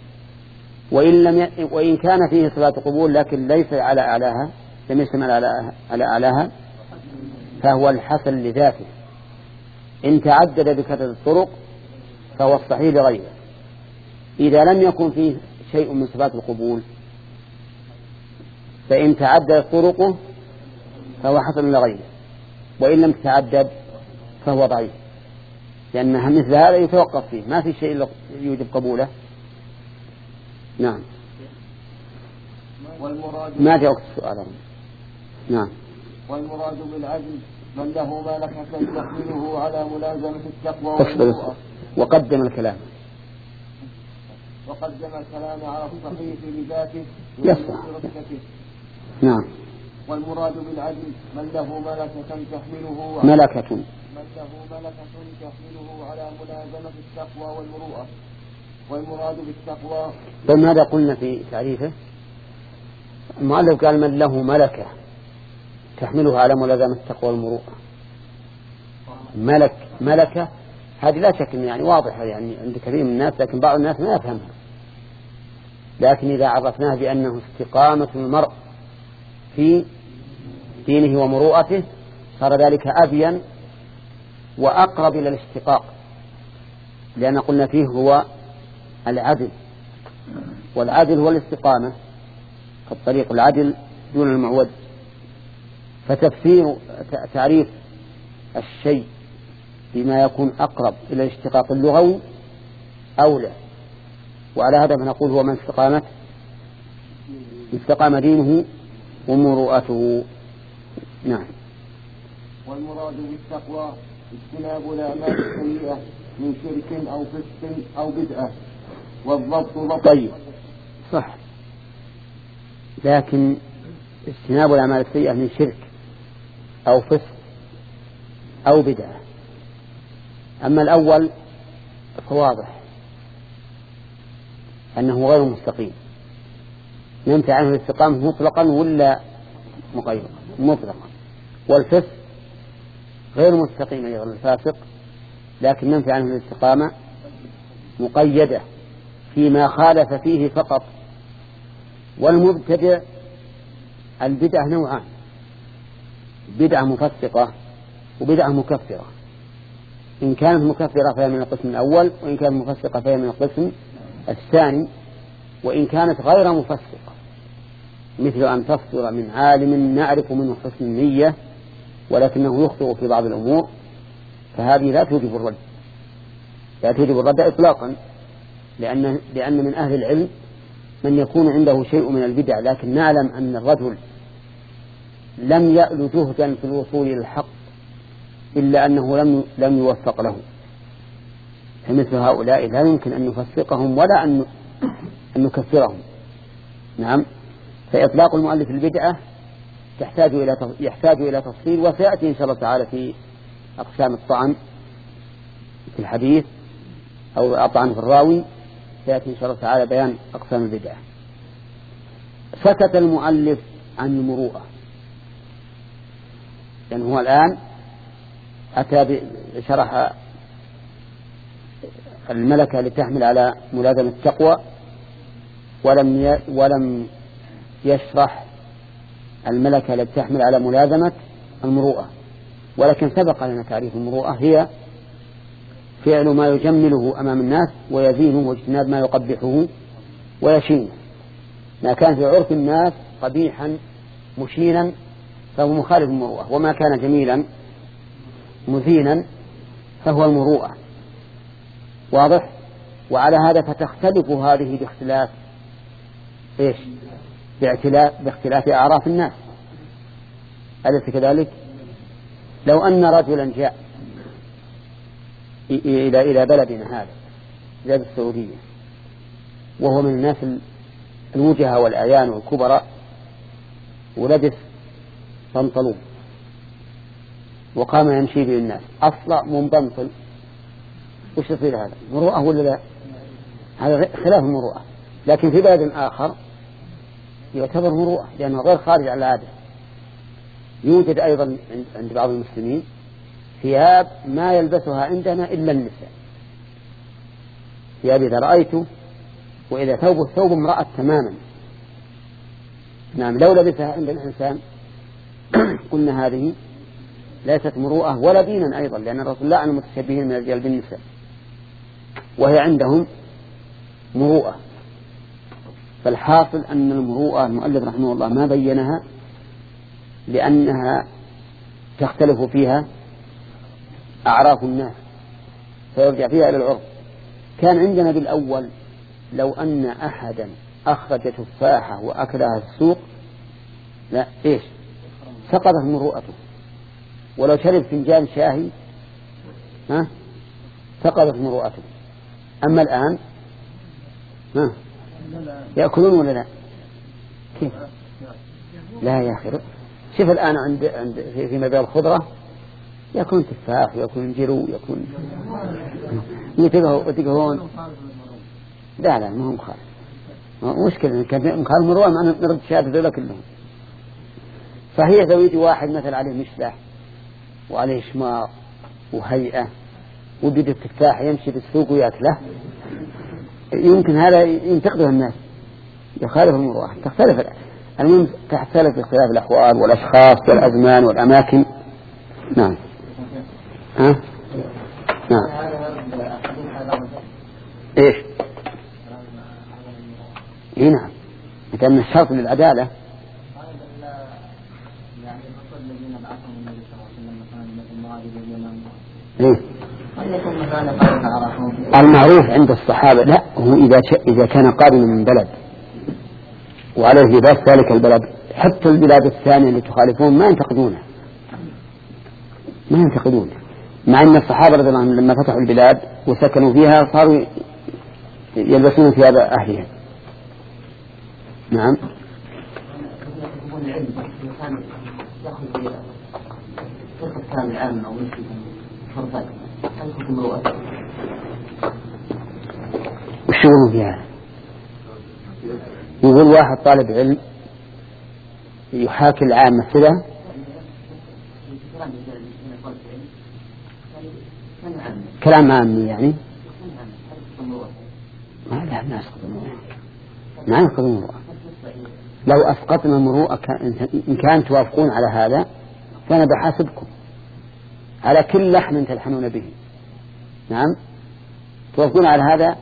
وإن كان فيه صفات قبول لكن ليس على أعلاها، لم يشتمل على أعلاها، فهو الحسن لذاته. إن تعدد بكثرة الطرق فهو الصحيح لغيره. إذا لم يكن فيه شيء من صفات القبول فإن تعدد طرقه فهو حسن لغيره، وإن لم تتعدد فهو ضعيف، لأن مثل هذا يتوقف فيه، ما في شيء يوجب قبوله. نعم. ما جاء وقت السؤال. نعم. والمراد بالعدل من له ملكة تحمله على ملازمة التقوى والمروءة. وقدم الكلام على الصحيح لذاته ورتبته. نعم. والمراد بالعدل من له ملكة تحمله على ملازمة التقوى والمروءة. والمراد بالتقوى. ماذا قلنا في تعريفه؟ المؤلف قال من له ملكة تحمله على ملازمة التقوى والمروءة. ملكة هذه لا شك يعني واضحة يعني عند كثير من الناس، لكن بعض الناس ما يفهمها. لكن إذا عرفناه بأنه استقامة المرء في دينه ومروءته صار ذلك أبين وأقرب إلى الاشتقاق، لأن قلنا فيه هو العدل، والعدل هو الاستقامة، فالطريق العدل دون المعوج. فتفسير تعريف الشيء بما يكون أقرب إلى الاشتقاق اللغوي أولى. وعلى هذا فنقول هو من استقام دينه ومروءته. نعم. والمراد بالتقوى اجتناب الأعمال السيئة من شرك أو فسق أو بدعة، والضبط ضبط. طيب صح، لكن اجتناب الأعمال السيئة من شرك أو فسق أو بدعة. أما الأول فواضح أنه غير مستقيم، ننفي عنه الاستقامة مطلقا ولا مقيدا؟ مطلقا. والفسق غير مستقيم أيضا الفاسق، لكن ننفي عنه الاستقامة مقيدة فيما خالف فيه فقط. والمبتدع البدعة نوعان، بدعة مفسقة وبدعة مكفرة. إن كانت مكفرة فهي من القسم الأول، وإن كانت مفسقة فهي من القسم الثاني. وإن كانت غير مفسقة مثل أن تصدر من عالم نعرف منه حسن النية ولكنه يخطئ في بعض الأمور، فهذه لا توجب الرد إطلاقا، لأن من أهل العلم من يكون عنده شيء من البدع لكن نعلم أن الرجل لم يأل جهدا في الوصول إلى الحق إلا أنه لم يوفق له، فمثل هؤلاء لا يمكن أن نفسقهم ولا أن نكفرهم. نعم. فإطلاق المؤلف البدعة يحتاج إلى تفصيل، وسيأتي إن شاء الله تعالى في أقسام الطعن في الحديث أو الطعن في الراوي، سيأتي إن شاء الله تعالى بيان أقسام البدعة. سكت المؤلف عن المروءة، لأنه هو الآن أتى شرح الملكة لتحمل على ملازمة التقوى، ولم يشرح الملكة لتحمل على ملازمة المروءة. ولكن سبق لنا تعريف المروءة، هي فعل ما يجمله أمام الناس ويزينه، واجتناب ما يقبحه ويشينه. ما كان في عرف الناس قبيحا مشينا فهو مخالف المروءة، وما كان جميلا مزينا فهو المروءة. واضح؟ وعلى هذا فتختلف هذه باختلاف إيش؟ باختلاف أعراف الناس. أليس كذلك؟ لو أن رجلا جاء إلى بلدنا هذا بلاد السعودية، وهو من الناس الوجهة والأعيان والكبراء، ولبس بنطلون وقام يمشي به الناس أصلع منبنطل، وش يصير هذا؟ مروءة ولا لا؟ هذا خلاف المروءة. لكن في بلد آخر يعتبر مروءة لأنه غير خارج على العادة. يوجد أيضا عند بعض المسلمين ثياب ما يلبسها عندنا إلا النساء، ثياب إذا رأيته وإذا ثوب امرأة تماما. نعم، لو لبسها عند الإنسان قلنا هذه ليست مروءة ولا دينا أيضا، لأن الرسول لا عن المتشبهين من الرجال بالنساء، وهي عندهم مروءة. فالحاصل أن المروءة المؤلف رحمه الله ما بينها لأنها تختلف فيها أعراف الناس فيرجع فيها إلى العرف. كان عندنا بالأول لو أن أحدا أخرج تفاحة وأكلها في السوق لا إيش سقطت مروءته، ولو شرب فنجان شاهي سقطت مروءته. أما الآن يأكلون ولا لا؟ كيف؟ لا يا أخي، شوف الآن في مبيع الخضرة يكون تفاح ويكون جرو يكون وتقهون. لا ما هم مخالف، مشكلة كان مخالف مروءة ما نرد شهادة ذولا كلهم. فهي زويتي واحد مثل عليه مشلح وعليه شماغ وهيئة وبيد التفاح يمشي بالسوق ويأكله، يمكن هذا ينتقده الناس، يخالف المروءة. تختلف المهم، تختلف باختلاف الأحوال والأشخاص والأزمان والأماكن. نعم نعم. إيش؟ نعم، لأن الشرط للعدالة المعروف عند الصحابة. لا، هو إذا كان قادما من بلد وعليه لباس ذلك البلد، حتى البلاد الثانية اللي تخالفون ما ينتقدونه، مع أن الصحابة رضي الله عنهم لما فتحوا البلاد وسكنوا فيها صاروا يلبسون ثياب أهلها. نعم. وشغلوا فيها. يقول واحد طالب علم يحاكي العامة كذا، كلام عامي يعني ما يسقط المروءة. لو أسقطنا المروءة إن كان توافقون على هذا فأنا بحاسبكم على كل لحم تلحنون به. نعم، توافقون على هذا.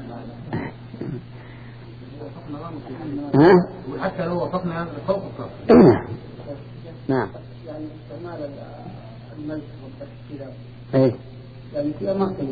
حتى لو وافقنا فوق الصف. نعم. يعني استعمال الملك والتكسيرات. إيه. يعني في أماكن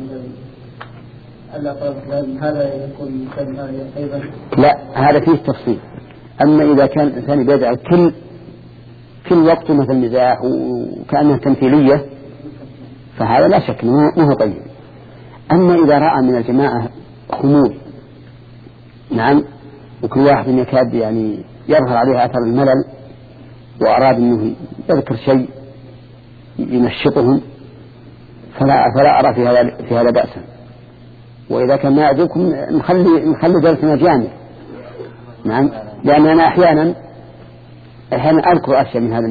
هذا يكون أيضا. لا، هذا فيه تفصيل. أما إذا كان الإنسان بيدعي كل وقت مثل مزاح وكأنها تمثيلية فهذا لا شك ما هو طيب. أما إذا رأى من الجماعة خمول، نعم، وكل واحد يكاد يعني يظهر عليه أثر الملل وأراد أنه يذكر شيء ينشطهم فلا أرى في هذا بأسا. وإذا كان ما يعجبكم نخلي جلسنا جامع. نعم، لأن أنا أحيانا أذكر أشياء من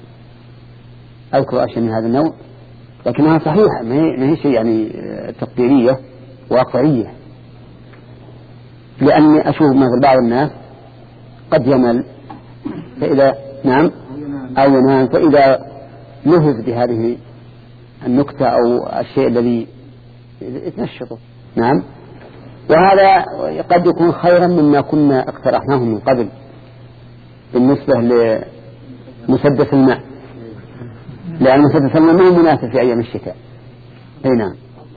هذا النوع لكنها صحيحة، ما هي شيء يعني تقديرية واقعية، لأني أشوف مثل بعض الناس قد يمل فإذا نعم أو ينام فإذا لهز بهذه النكتة أو الشيء الذي يتنشطه. نعم، وهذا قد يكون خيرا مما كنا اقترحناه من قبل بالنسبة لمسدس الماء، لأن مسدس الماء ما هو مناسب في أيام الشتاء. أي نعم،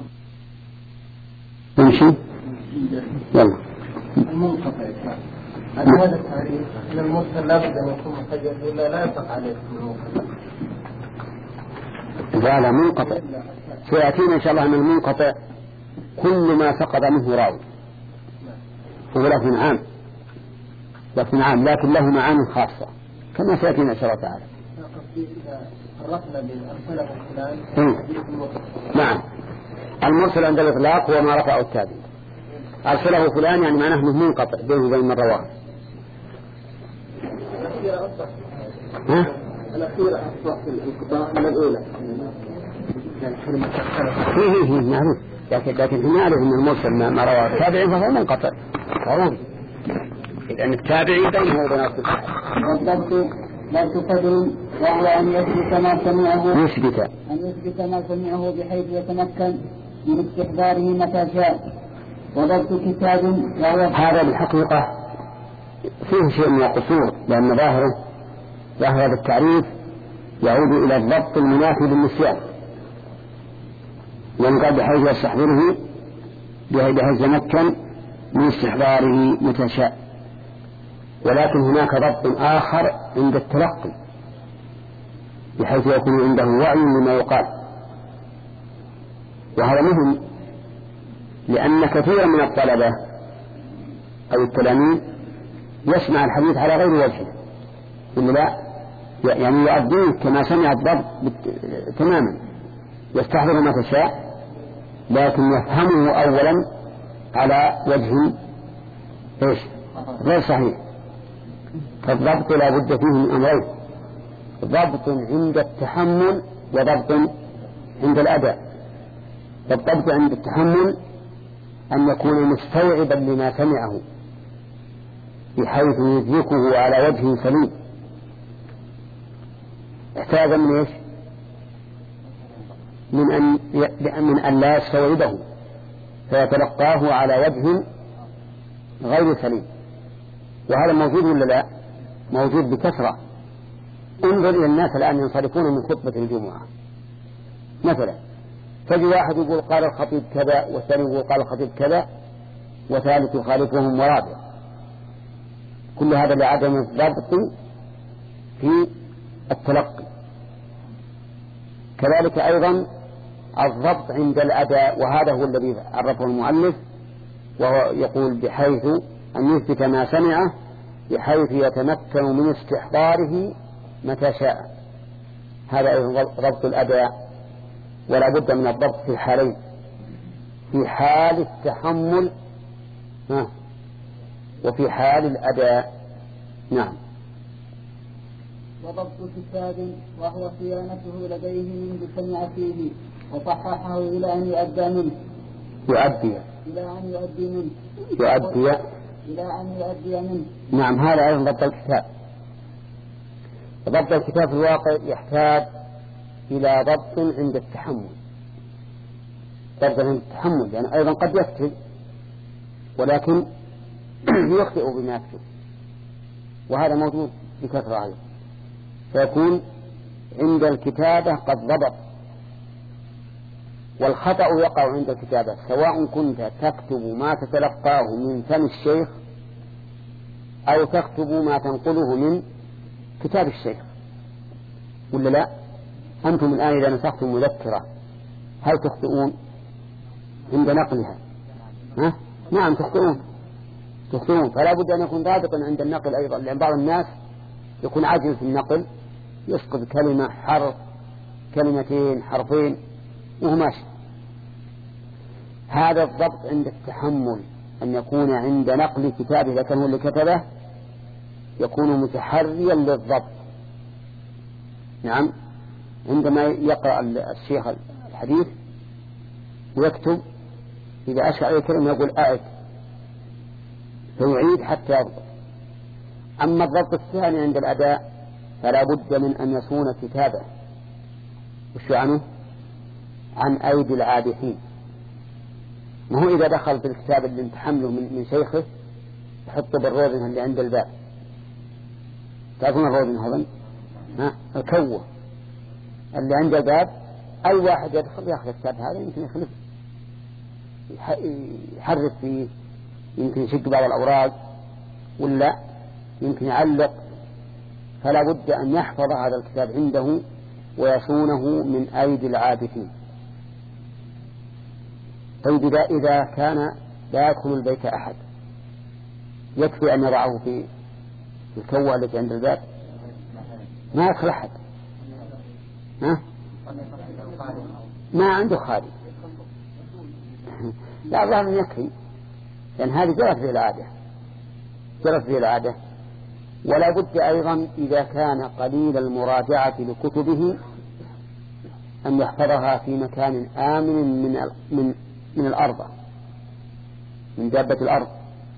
نمشي يلا. المنقطع هل هذا التعريف أن المرسل لا بد أن يكون محتجا ولا لا يطلق عليه المنقطع؟ لا منقطع، سيأتينا إن شاء الله أن المنقطع كل ما سقط منه راوي، هو لفظ عام لكن له معاني خاصة كما سيأتينا إن شاء الله تعالى. عرفنا بالأمثلة فلان. نعم، المرسل عند الإطلاق هو ما رفعه التابعي. أرسله فلان يعني معناه أنه منقطع بينه وبين من رواه. الأخيرة أصبح الانقطاع من الأولى. فيه معروف، لكن نعرف أن المرسل ما رواه التابعي فهو منقطع طبعا، لأن التابعي بينه وبين الصحابة. والضبط لا تقدر وهو أن يثبت ما سمعه بحيث يتمكن من استحضاره متى شاء. وضبط كتاب هذا بالحقيقة فيه شيء من القصور، لأن ظاهر هذا التعريف يعود إلى الضبط المنافي للنسيان، لأن قال بحيث يستحضره بحيث يتمكن من استحضاره متى شاء. ولكن هناك ضبط آخر عند التلقي بحيث يكون عنده وعي لما يقال، وهذا مهم لأن كثيرا من الطلبة أو التلاميذ يسمع الحديث على غير وجهه، إلا لا يعني يؤديه كما سمع الضبط تماما، يستحضر ما تشاء لكن يفهمه أولا على وجه غير صحيح. فالضبط لا بد فيه من أمرين: ضبط عند التحمل وضبط عند الأداء. فالضبط عند التحمل أن يكون مستوعبا لما سمعه بحيث يدركه على وجه سليم. احتاج من من أن لا يستوعبه فيتلقاه على وجه غير سليم، وهذا موجود ولا لا؟ موجود بكثرة. انظر إلى الناس الآن ينصرفون من خطبة الجمعة مثلا، تجد واحد يقول قال الخطيب كذا، والثاني يقول قال الخطيب كذا، وثالث يخالفهم ورابع. كل هذا لعدم الضبط في التلقي. كذلك أيضا الضبط عند الأداء، وهذا هو الذي عرفه المؤلف، وهو يقول بحيث أن يثبت ما سمعه بحيث يتمكن من استحضاره متى شاء. هذا أيضا ضبط الأداء. ولا بد من الضبط في حالين: في حال التحمل وفي حال الأداء. نعم. وضبط كتاب وهو صيانته لديه منذ سمع فيه وصححه إلى أن يؤدى منه. نعم، هذا أيضا ضبط الكتاب. ضبط الكتاب في الواقع يحتاج إلى ضبط عند التحمل. ضبط عند التحمل يعني أيضا قد يكتب ولكن يخطئ بما يكتب، وهذا موجود بكثرة أيضا. فيكون عند الكتابة قد ضبط، والخطأ يقع عند الكتابة سواء كنت تكتب ما تتلقاه من فم الشيخ أو تكتب ما تنقله من كتاب الشيخ، ولا لا؟ أنتم الآن إذا نسختم مذكرة هل تخطئون عند نقلها؟ نعم تخطئون. فلا بد أن يكون ضابطا عند النقل أيضا، لأن بعض الناس يكون عاجز في النقل يسقط كلمة حرف كلمتين حرفين وهو ماشي. هذا الضبط عند التحمل، أن يكون عند نقل كتابه إذا كان هو اللي كتبه يكون متحريا للضبط. نعم، عندما يقرأ الشيخ الحديث ويكتب إذا أشعر عليه كلمة يقول أعد، فيعيد حتى يضبط. أما الضبط الثاني عند الأداء فلا بد من أن يصون كتابه وش عنه عن أيدي العابثين. ما هو إذا دخل في الكتاب اللي انتحمله من شيخه يحطه بالروضن اللي عند الباب، تعرفون الروضن هذا الكوة اللي عند الباب، أي واحد يدخل يأخذ الكتاب هذا يمكن يخلف يحرف فيه، يمكن يشق بعض الأوراق ولا يمكن يعلق، فلا بد أن يحفظ هذا الكتاب عنده ويصونه من أيدي العابثين. طيب إذا كان لا يدخل البيت أحد يكفي أن يضعه في الكوة التي عند الباب؟ ما يدخل أحد، ما عنده خالي، لا ظهر يكفي، لأن هذه جرت به العادة. ولا بد أيضا إذا كان قليل المراجعة لكتبه أن يحفظها في مكان آمن من الأرض، من دابة الأرض،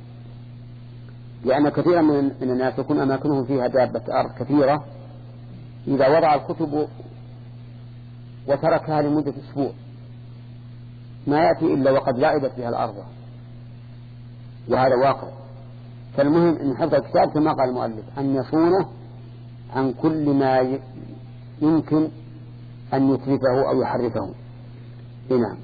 لأن كثيرا من الناس يكون أماكنهم فيها دابة أرض كثيرة، إذا وضع الكتب وتركها لمدة أسبوع ما يأتي إلا وقد لعبت بها الأرض، وهذا واقع. فالمهم أن حفظ الكتاب كما قال المؤلف أن يصونه عن كل ما يمكن أن يتلفه أو يحرفه. نعم.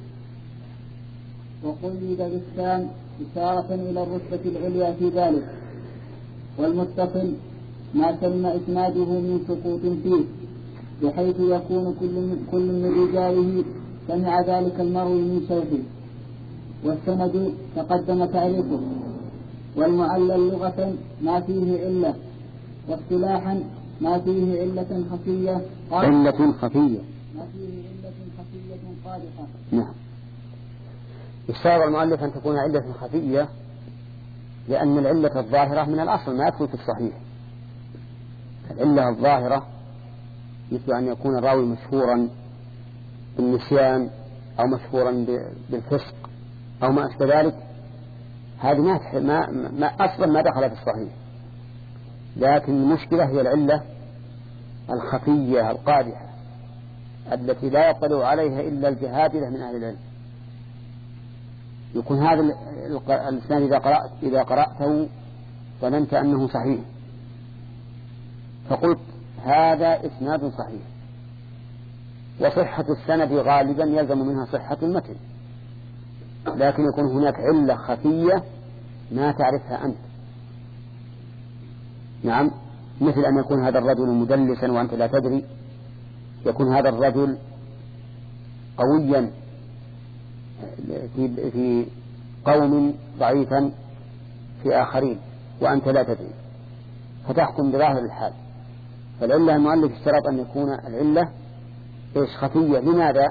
وقيد بالسام إشارة إلى الرتبة العليا في ذلك. والمتصل ما سلم إسناده من سقوط فيه، بحيث يكون كل من رجاله سمع ذلك المروي من شيخه. والسند تقدم تعريفه. والمعلل لغة ما فيه علة، واصطلاحا ما فيه علة خفية ما فيه علة خفية قادحة. نعم. اشترط المؤلف أن تكون علة خفية لأن العلة الظاهرة من الأصل ما يدخل في الصحيح. العلة الظاهرة مثل أن يكون الراوي مشهورا بالنسيان أو مشهورا بالفسق أو ما أشبه ذلك، هذه ما أصلا ما دخل في الصحيح. لكن المشكلة هي العلة الخفية القادحة التي لا يطلع عليها إلا الجهابذة من أهل العلم. يكون هذا الإسناد إذا قرأته ظننت أنه صحيح فقلت هذا إسناد صحيح، وصحة السند غالبا يلزم منها صحة المتن، لكن يكون هناك علة خفية ما تعرفها أنت. نعم، مثل أن يكون هذا الرجل مدلسا وأنت لا تدري، يكون هذا الرجل قويا في قوم ضعيفا في آخرين وأنت لا تدري، فتحكم بظاهر الحال. فالعلة المؤلف اشترط أن يكون العلة خفية. لماذا؟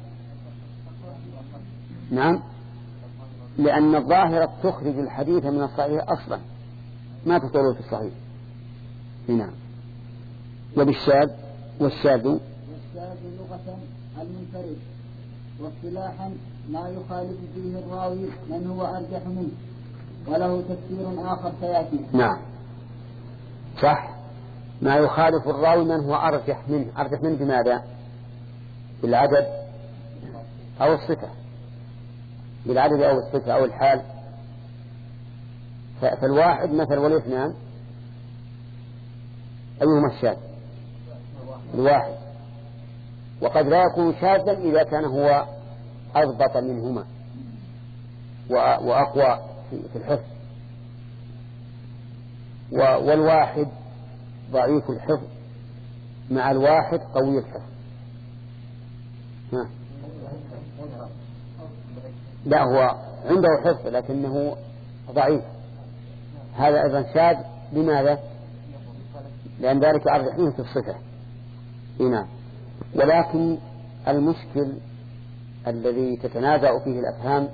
نعم، لأن الظاهرة تخرج الحديث من الصحيح أصلا ما تطول في الصحيح. نعم. والشاذ لغة المنفرد، واصطلاحا ما يخالف فيه الراوي من هو أرجح منه، وله تفسير آخر سيأتي. نعم صح، ما يخالف الراوي من هو أرجح منه. أرجح منه بماذا؟ بالعدد أو الصفة، بالعدد أو الصفة أو الحال. فالواحد مثل والاثنان أيهما الشاذ؟ الواحد. وقد لا يكون شاذا إذا كان هو أضبط منهما وأقوى في الحفظ، والواحد ضعيف الحفظ مع الواحد قوي الحفظ. لا، هو عنده حفظ لكنه ضعيف، هذا أيضا شاذ. لماذا؟ لأن ذلك أرجح منه في الصفة نعم. ولكن المشكل الذي تتنازع فيه الأفهام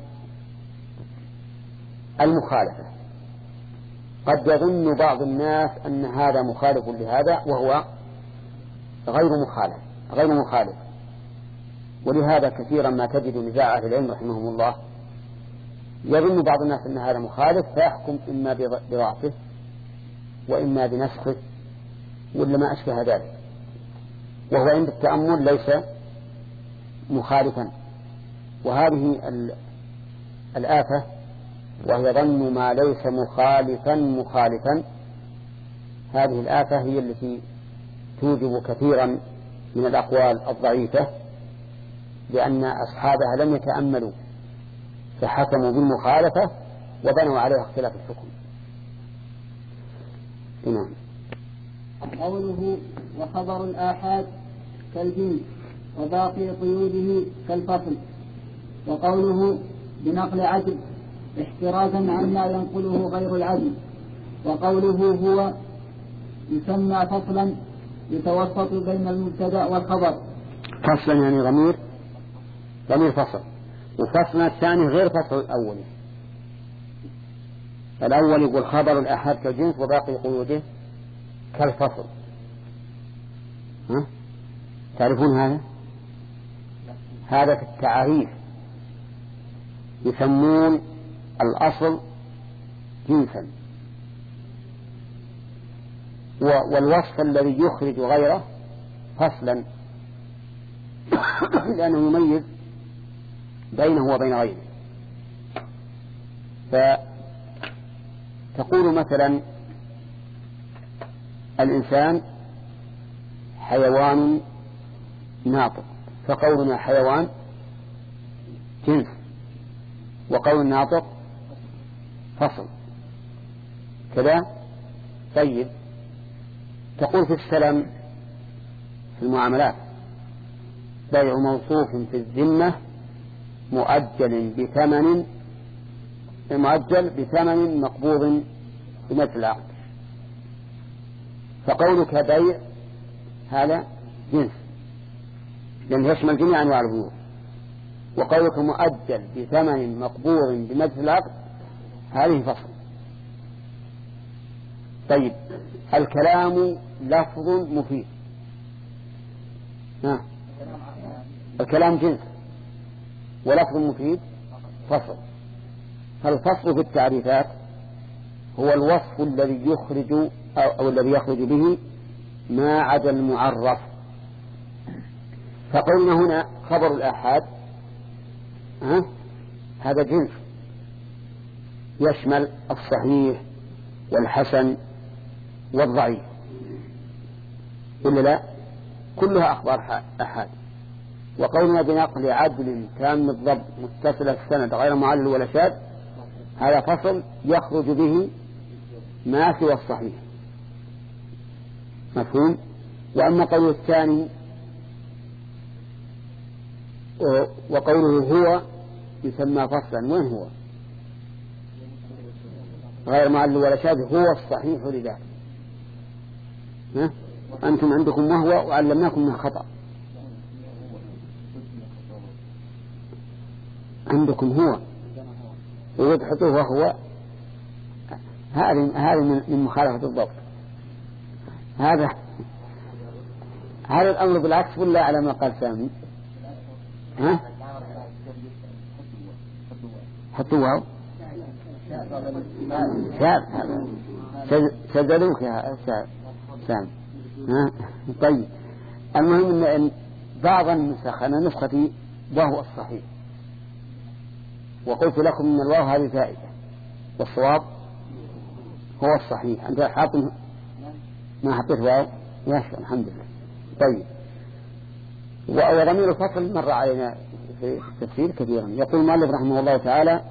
المخالفة. قد يظن بعض الناس أن هذا مخالف لهذا وهو غير مخالف. ولهذا كثيرا ما تجد نزاع أهل العلم رحمهم الله، يظن بعض الناس أن هذا مخالف فيحكم إما بضعفه وإما بنسخه ولا ما أشبه ذلك، وهو عند التأمل ليس مخالفا. وهذه الآفة، وهي ظن ما ليس مخالفا، هذه الآفة هي التي توجب كثيرا من الأقوال الضعيفة، لأن أصحابها لم يتأملوا فحكموا بالمخالفة وبنوا عليها اختلاف الحكم. نعم. قوله وخبر الآحاد كالجنس وباقي قيوده كالفصل. وقوله بنقل عدل احترازا عما ينقله غير العدل. وقوله هو يسمى فصلا يتوسط بين المبتدأ والخبر. فصلا يعني ضمير فصل، وفصل الثاني غير فصل الأول. الأول يقول خبر الآحاد كالجنس وباقي قيوده كالفصل. تعرفون هذا في التعريف يسمون الأصل جنسا، والوصف الذي يخرج غيره فصلا، لأنه يميز بينه وبين غيره. فتقول مثلا الإنسان حيوان ناطق، فقولنا حيوان جنس، وقول الناطق فصل كذا. طيب تقول في السلم في المعاملات بيع موصوف في الذمة مؤجل بثمن مقبوض بمثل العقد، فقولك بيع هذا جنس لأنه يشمل جميع أنواع البيوع، وقولك مؤجل بثمن مقبوض بمثل العقد هذه فصل. طيب الكلام لفظ مفيد، الكلام جنس ولفظ مفيد فصل. فالفصل في التعريفات هو الوصف الذي يخرج أو الذي يخرج به ما عدا المعرف. فقولنا هنا خبر الآحاد هذا جنس يشمل الصحيح والحسن والضعيف، إلا لا كلها أخبار آحاد. وقولنا بنقل عدل تام الضبط متصل السند غير معلل ولا شاذ هذا فصل يخرج به ما سوى الصحيح. مفهوم؟ وأما قول الثاني وقوله هو يسمى فصلا، وين هو؟ غير معلل ولا شاذ هو الصحيح لذاته. أنتم عندكم وهو وعلمناكم من خطأ، عندكم هو ويضحطوه وهو، هذه من مخالفة الضبط. هذا الأمر بالعكس ولا على ما قال سامي؟ حطوا واو سجلوك يا سامي. طيب المهم أن بعض النسخ، أنا نسختي وهو الصحيح، وقلت لكم من الواو هذه فائدة، والصواب هو الصحيح. أنت حاطم ما حطيت واو؟ ياشا الحمد لله. طيب وضمير الفصل مر علينا في التفسير كثيرا. يقول المؤلف رحمه الله تعالى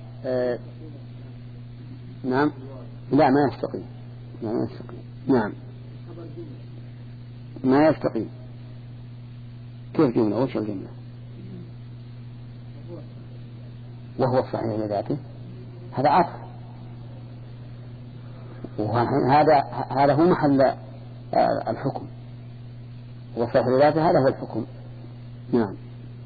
نعم لا ما يستقيم، نعم ما يستقيم. كيف جملة؟ وش الجملة؟ وهو الصحيح لذاته هذا عطف، هذا هو محل الحكم. وصح لذاته هذا هو الحكم. نعم.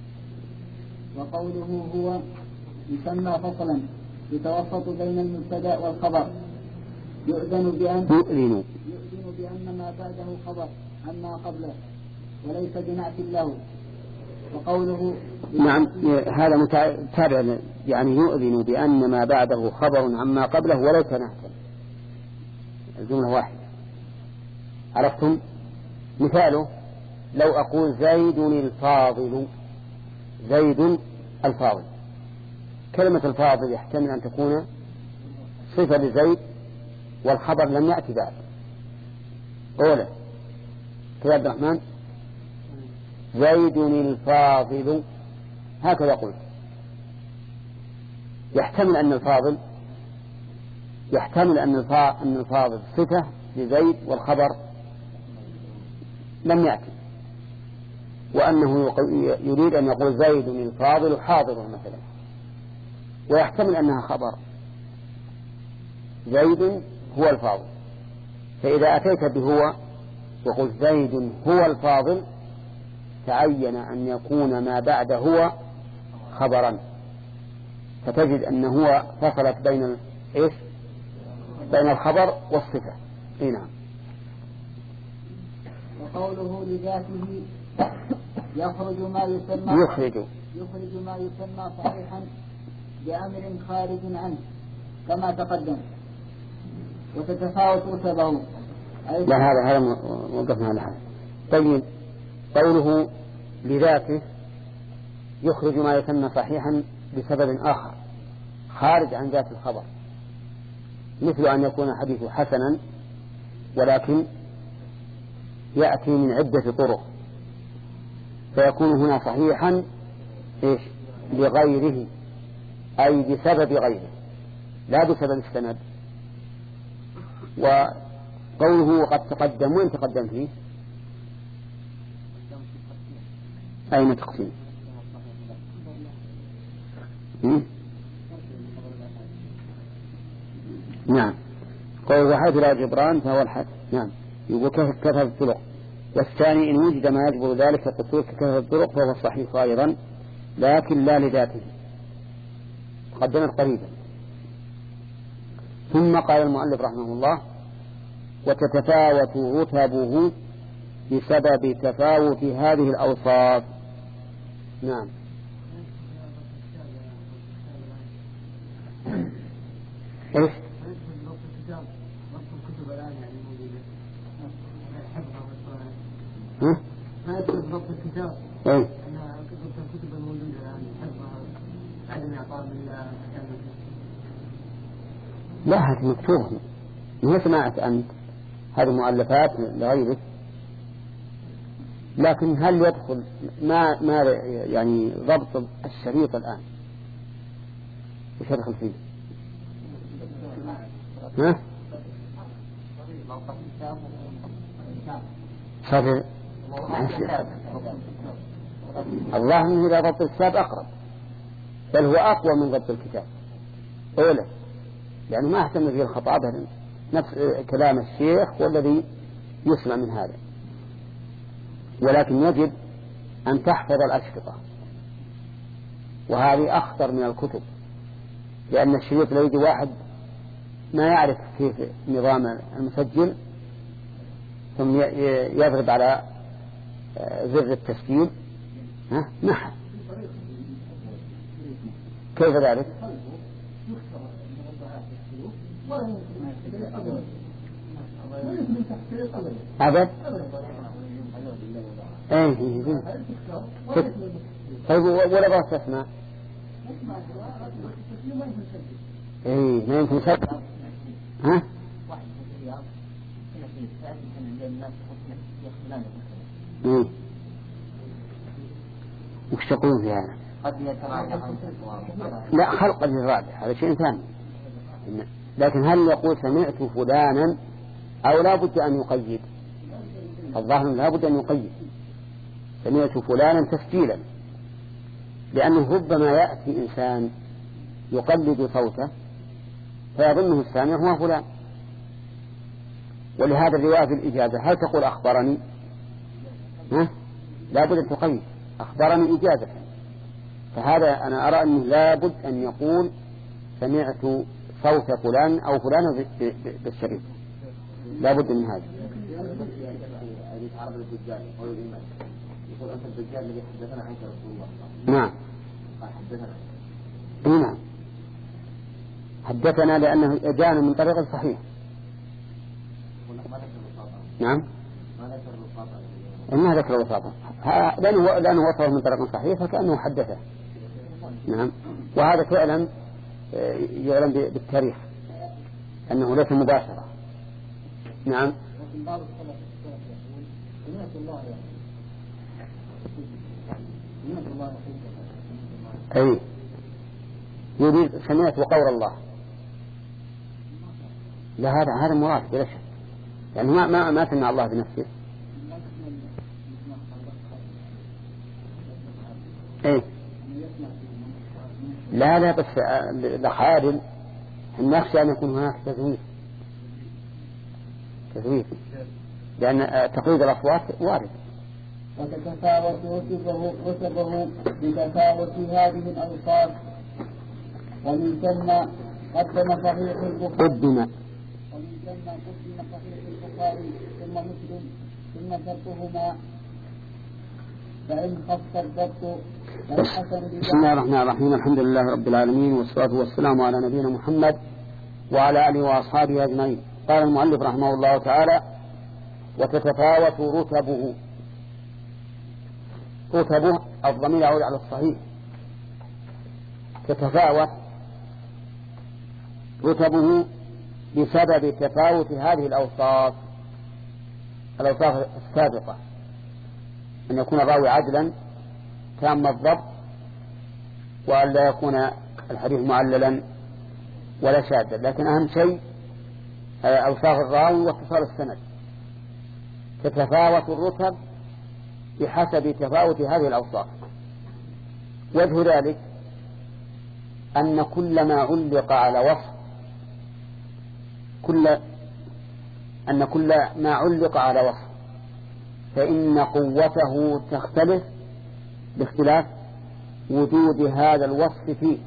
وقوله هو يسمى فصلا يتوسط بين المبتدأ والخبر يؤذن بأن ما بعده خبر عما قبله وليس بنعت له. وقوله نعم هذا تابع يعني يؤذن بأن ما بعده خبر عما قبله وليس نعتا، الجملة واحدة. عرفتم؟ مثاله لو أقول زيد الفاضل، زيد الفاضل، كلمة الفاضل يحتمل أن تكون صفة لزيد والخبر لم يأتي بعد. أولا كيف عبد الرحمن؟ زيد الفاضل، هكذا قلت. يحتمل أن الفاضل صفة لزيد والخبر لم يأتي، وأنه يريد أن يقول زيد الفاضل حاضر مثلا، ويحتمل أنها خبر زيد هو الفاضل. فإذا أتيت بهو وقلت زيد هو الفاضل تعين أن يكون ما بعد هو خبرا، فتجد أنه هو فصلت بين الخبر والصفة. نعم. وقوله لذاته يخرج ما يسمى صحيحا بأمر خارج عنه كما تقدم، وتتفاوت رتبه. لا هذا وقفنا على هذا. طيب قوله لذاته يخرج ما يسمى صحيحا بسبب آخر خارج عن ذات الخبر، مثل أن يكون حديث حسنا ولكن يأتي من عدة طرق فيكون هنا صحيحا لغيره، أي بسبب غيره لا بسبب السند. وقوله قد تقدم، وين تقدم فيه؟ أين تقسيم؟ نعم. قول بحيث لا جبران فهو الحد. نعم. يقول كثرة الطرق. والثاني إن وجد ما يجبر ذلك القصور كثرة الطرق فهو صحيح أيضا لكن لا لذاته، تقدمت قريبا. ثم قال المؤلف رحمه الله وتتفاوت رتبه بسبب تفاوت هذه الأوصاف. نعم. إيش؟ ما يكتب ضبط الكتاب أي أن الكتب الموجودة الآن حفظها عدم إعطاء بالله. لا هذه مكتوبة، ما سمعت أنت هذه مؤلفات لغيرك، لكن هل يدخل ما يعني ضبط الشريط الآن وش يدخل فيه؟ ها؟ صار الله من إلى ضبط الكتاب أقرب، بل هو أقوى من ضبط الكتاب. أولا يعني ما اهتم فيه الخطاب نفس كلام الشيخ والذي يسمع من هذا، ولكن يجب أن تحفظ الأشرطة، وهذه أخطر من الكتب، لأن الشريط لو يجي واحد ما يعرف كيف نظام المسجل ثم يضرب على زر التسجيل محى. كيف ذلك؟ أبد. طيب ولا بأس تسمع؟ ما يمكن سجل. ها؟ وش تقولون في هذا؟ لا خلق الرابع هذا شيء ثاني، لكن هل يقول سمعت فلانا أو لا بد أن يقيد؟ الظاهر لا بد أن يقيد سمعت فلانا تسجيلا، لأنه ربما يأتي إنسان يقلد صوته فيظنه السامع هو فلان. ولهذا الرواية في الإجازة هل تقول أخبرني لابد أن تقيد أخبرني إجازة. فهذا أنا أرى أنه لابد أن يقول سمعت صوت فلان أو فلان بالشريط، لابد من هذا. يقول أنت الدجال الذي حدثنا عنك رسول الله. نعم حدثنا. نعم حدثنا لأنه جاءنا من طريق صحيح. نعم ما ذكر الوساطة لأنه وصله من طريق صحيح فكأنه حدثه. نعم وهذا فعلا يعلم بالتاريخ أنه ليس مباشرة. نعم أي يريد سمعت وقول الله. لا هذا مراد بلا شك، يعني ما سمع الله بنفسه. ايه لا بس لحال نخشى أن يكون هناك تزويف لأن تقييد الأصوات وارد. وتتفاوت رتبه بتفاوت هذه الأوصاف، ومن ثم قدم صحيح البخاري ثم مسلم ثم شرطهما، فإن خف الضبط بسم الله الرحمن الرحيم. الحمد لله رب العالمين، والصلاة والسلام على نبينا محمد وعلى آله وأصحابه أجمعين. قال المؤلف رحمه الله تعالى: وتتفاوت رتبه. الضمير يعود على الصحيح. تتفاوت رتبه بسبب تفاوت هذه الأوصاف السابقة، أن يكون الراوي عدلا تام الضبط، وأن لا يكون الحديث معللا ولا شاذا. لكن أهم شيء أوصاف الراوي واتصال السند. تتفاوت الرتب بحسب تفاوت هذه الأوصاف. وجه ذلك أن كل ما علق على وصف على وصف فإن قوته تختلف باختلاف وجود هذا الوصف فيه.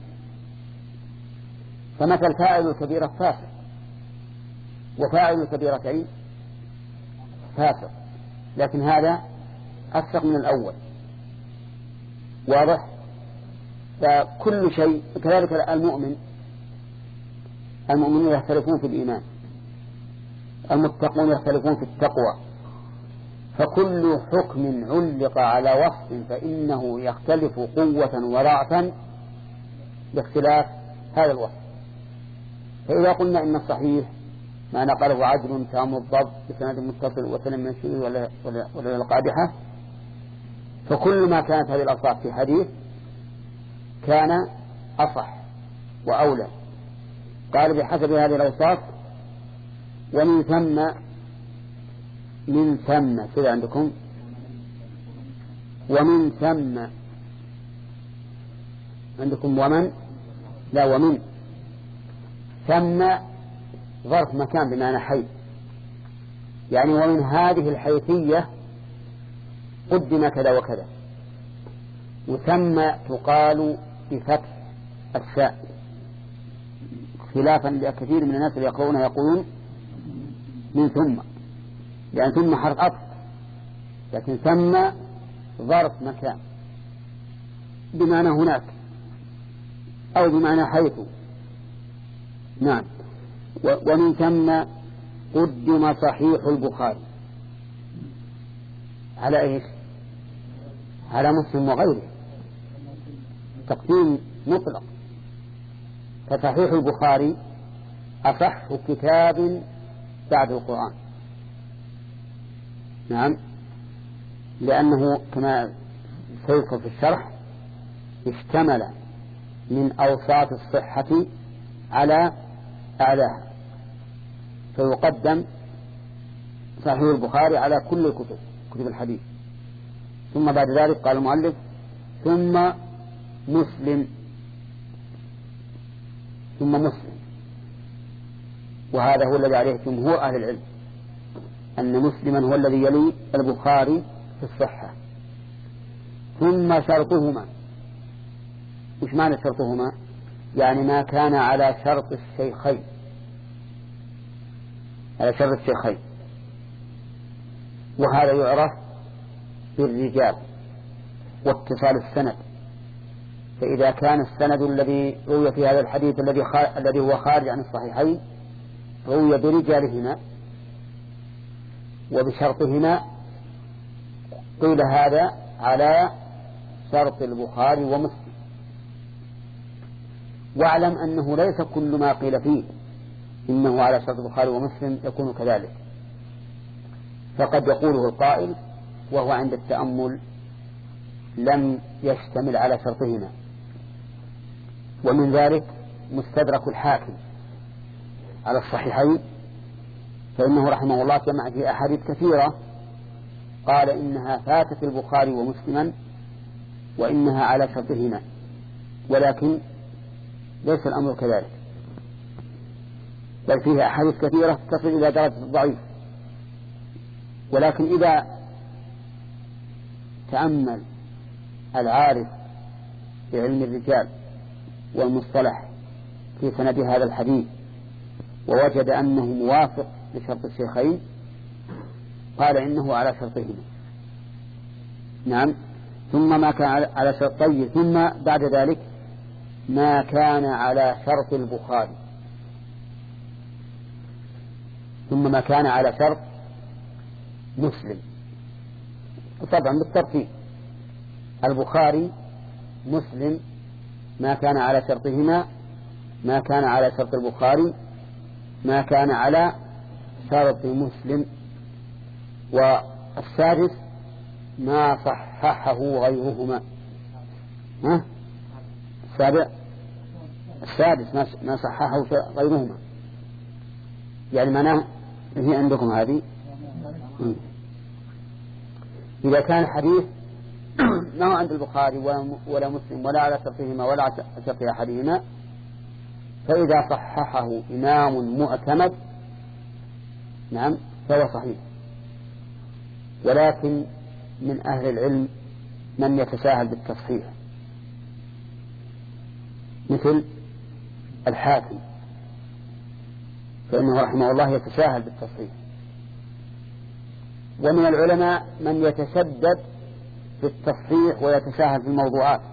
فمثل فاعل الكبيرة فاسق، وفاعل الكبيرتين فاسق، لكن هذا أفسق من الأول. واضح؟ فكل شيء كذلك. المؤمنون يختلفون في الإيمان، المتقون يختلفون في التقوى. فكل حكم علق على وصف فإنه يختلف قوة وضعفا باختلاف هذا الوصف. فإذا قلنا إن الصحيح ما نقله عدل تام الضبط بسند متصل وسلم من الشذوذ ولا القادحة، فكل ما كانت هذه الأوصاف في حديث كان أصح وأولى. قال بحسب هذه الأوصاف. ومن ثم كذا عندكم، ومن ثم عندكم ومن ثم ظرف مكان بمعنى حيث، يعني ومن هذه الحيثية قدم كذا وكذا. وثم تقال بفتح الثاء، خلافا لكثير من الناس اللي يقولون من ثم، لأن ثم حرف عطف، لكن ثم ظرف مكان بمعنى هناك أو بمعنى حيث. نعم. ومن ثم قدم صحيح البخاري على إيش؟ على مسلم وغيره، تقديم مطلق. فصحيح البخاري أصح كتاب بعد القرآن. نعم، لأنه كما سيذكر في الشرح اشتمل من أوصاف الصحة على أعلاها، فيقدم صحيح البخاري على كل كتب الحديث. ثم بعد ذلك قال المؤلف: ثم مسلم. وهذا هو الذي عليه جمهور أهل العلم، أن مسلما هو الذي يلي البخاري في الصحة. ثم شرطهما، وش معنى شرطهما؟ يعني ما كان على شرط الشيخين، على شرط الشيخين، وهذا يعرف بالرجال واتصال السند. فإذا كان السند الذي روي في هذا الحديث الذي هو خارج عن الصحيحين روي برجالهما وبشرطهما، قيل هذا على شرط البخاري ومسلم. واعلم أنه ليس كل ما قيل فيه إنه على شرط البخاري ومسلم يكون كذلك، فقد يقوله القائل وهو عند التأمل لم يشتمل على شرطهما. ومن ذلك مستدرك الحاكم على الصحيحين، فإنه رحمه الله جمع في أحاديث كثيرة قال إنها فاتت البخاري ومسلما وإنها على شرطهما، ولكن ليس الأمر كذلك، بل فيها أحاديث كثيرة تصل إلى درجة الضعيف. ولكن إذا تأمل العارف بعلم الرجال والمصطلح في سند هذا الحديث ووجد أنه موافق لشرط الشيخين قال إنه على شرطهما. نعم. ثم ما كان على شرطين، ثم بعد ذلك ما كان على شرط البخاري، ثم ما كان على شرط مسلم، طبعا بالترتيب: البخاري مسلم ما كان على شرطهما، ما كان على شرط البخاري، ما كان على شرط مسلم، والسادس ما صححه غيرهما. السادس ما صححه غيرهما، يعني معناه هي عندكم هذه. إذا كان الحديث ما هو عند البخاري ولا مسلم ولا على شرطهما ولا على شرط أحدهما، فإذا صححه إمام معتمد نعم فهو صحيح. ولكن من أهل العلم من يتساهل بالتصحيح مثل الحاكم، فإنه رحمه الله يتساهل بالتصحيح. ومن العلماء من يتشدد في التصحيح ويتساهل في الموضوعات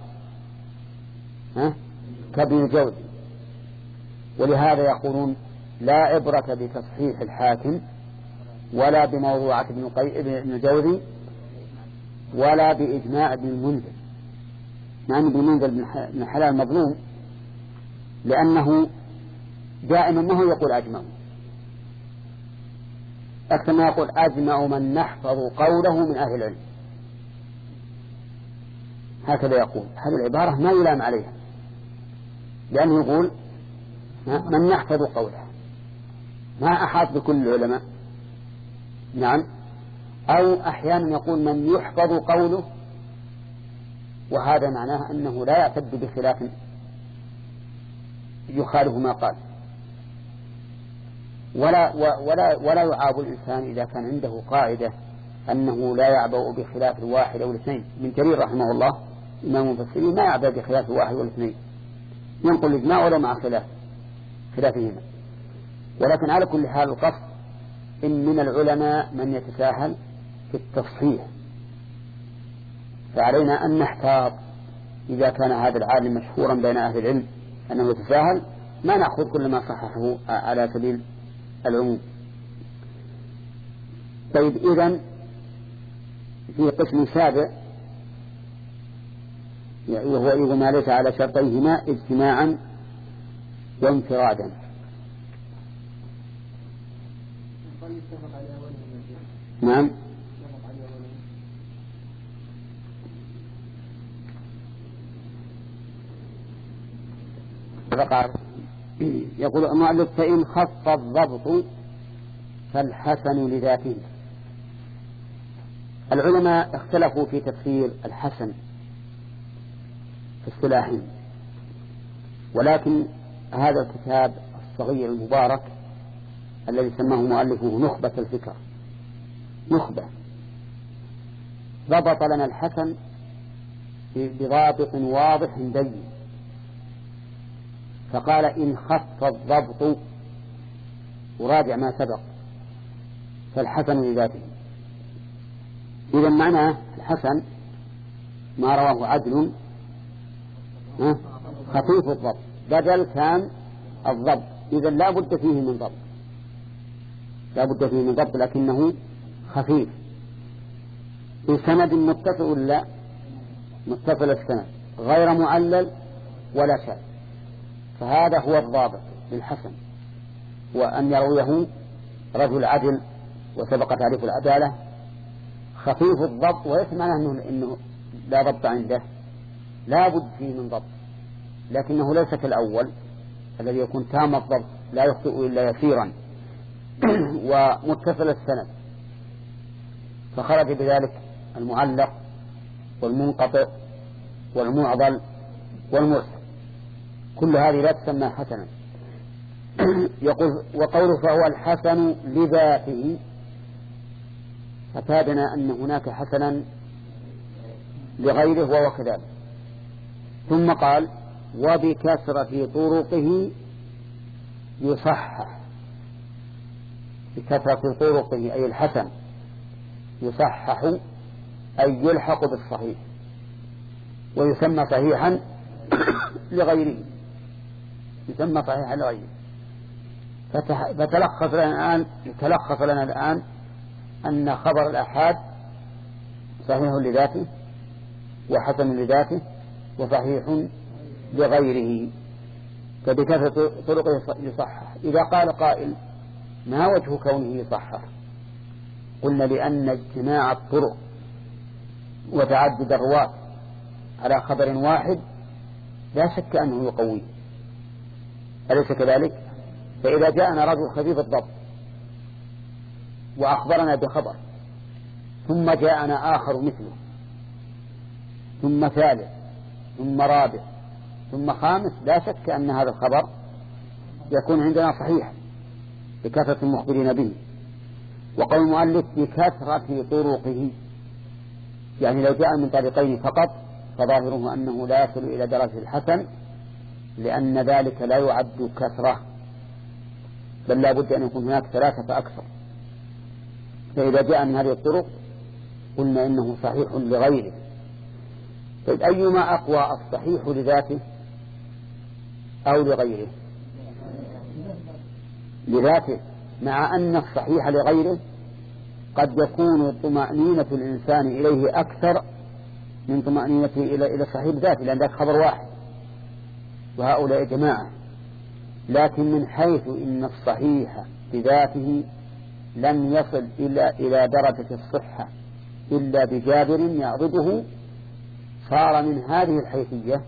كابن الجوزي. ولهذا يقولون لا عبرة بتصحيح الحاكم ولا بموضوعات ابن الجوزي ولا بإجماع ابن المنذر، مع أن ابن المنذر بن حلال مظلوم، لأنه دائما ما هو يقول أجمع، أكثر ما يقول أجمع من نحفظ قوله من أهل العلم، هكذا يقول. هذه العبارة ما يلام عليها، لأنه يقول من نحفظ قوله، ما أحاط بكل العلماء. نعم. أو أحيانا يقول من يحفظ قوله، وهذا معناه أنه لا يعتد بخلاف يخالف ما قال. ولا يعاب الإنسان إذا كان عنده قاعدة أنه لا يعبأ بخلاف الواحد أو الاثنين. من جرير رحمه الله إمام المفسرين ما يعبأ بخلاف الواحد والاثنين، ينقل الإجماع ولا مع خلافهما. ولكن على كل حال القصد إن من العلماء من يتساهل في التصحيح، فعلينا أن نحتاط إذا كان هذا العالم مشهورا بين أهل العلم أنه يتساهل، ما نأخذ كل ما صححه على سبيل العموم. طيب، إذن في قسم سابع وهو إذا ما ليس على شرطيهما اجتماعا وانفرادا. نعم. يقول المؤلف: فإن خف الضبط فالحسن لذاته. العلماء اختلفوا في تفسير الحسن في اصطلاحهم، ولكن هذا الكتاب الصغير المبارك الذي سماه مؤلفه نخبة الفكر، نخبة ضبط لنا الحسن بضابط واضح بين، فقال إن خف الضبط وراجع ما سبق فالحسن لذاته. إذا معناه الحسن ما رواه عدل خفيف الضبط، بدل كان الضبط، إذا لا بد فيه من ضبط، لا بد فيه من ضبط لكنه خفيف. بسند متصل ولا متصل السند غير معلل ولا شاذ، فهذا هو الضابط للحسن، وأن يرويه رجل عدل وسبق تعريف العدالة خفيف الضبط، وليس معناه إنه لا ضبط عنده، لا بد فيه من ضبط، لكنه ليس كالأول الذي يكون تام الضبط لا يخطئ إلا يسيرا ومتصل السند، فخرج بذلك المعلق والمنقطع والمعضل والمرسل، كل هذه لا تسمى حسنا. يقول وقوله فهو الحسن لذاته، أفادنا أن هناك حسنا لغيره وهو كذلك. ثم قال وبكثرة طرقه يصحح، بكثرة طرقه أي الحسن يصحح أي يلحق بالصحيح ويسمى صحيحا لغيره، يسمى صحيحا لغيره. فتلخص لنا الآن أن خبر الآحاد صحيح لذاته وحسن لذاته وصحيح لغيره، فبكثرة طرقه يصحح. إذا قال قائل ما وجه كونه يصحح؟ قلنا لأن اجتماع الطرق وتعدد الرواة على خبر واحد لا شك أنه يقوي، أليس كذلك؟ فإذا جاءنا رجل خفيف الضبط وأخبرنا بخبر، ثم جاءنا آخر مثله، ثم ثالث، ثم رابع، ثم خامس، لا شك أن هذا الخبر يكون عندنا صحيحا بكثرة المخبرين به. وقول المؤلف بكثرة طرقه، يعني لو جاء من طريقين فقط فظاهره أنه لا يصل إلى درجة الحسن، لأن ذلك لا يعد كثرة، بل لا بد أن يكون هناك ثلاثة فأكثر. فإذا جاء من هذه الطرق قلنا إنه صحيح لغيره. طيب أيما أقوى، الصحيح لذاته أو لغيره؟ لذاته، مع أن الصحيح لغيره قد يكون طمأنينة الإنسان إليه أكثر من طمأنينته إلى صحيح ذاته، لأن ذاك خبر واحد وهؤلاء جماعة. لكن من حيث إن الصحيح بذاته لم يصل إلى درجة الصحة إلا بجابر يعضده، صار من هذه الحيثية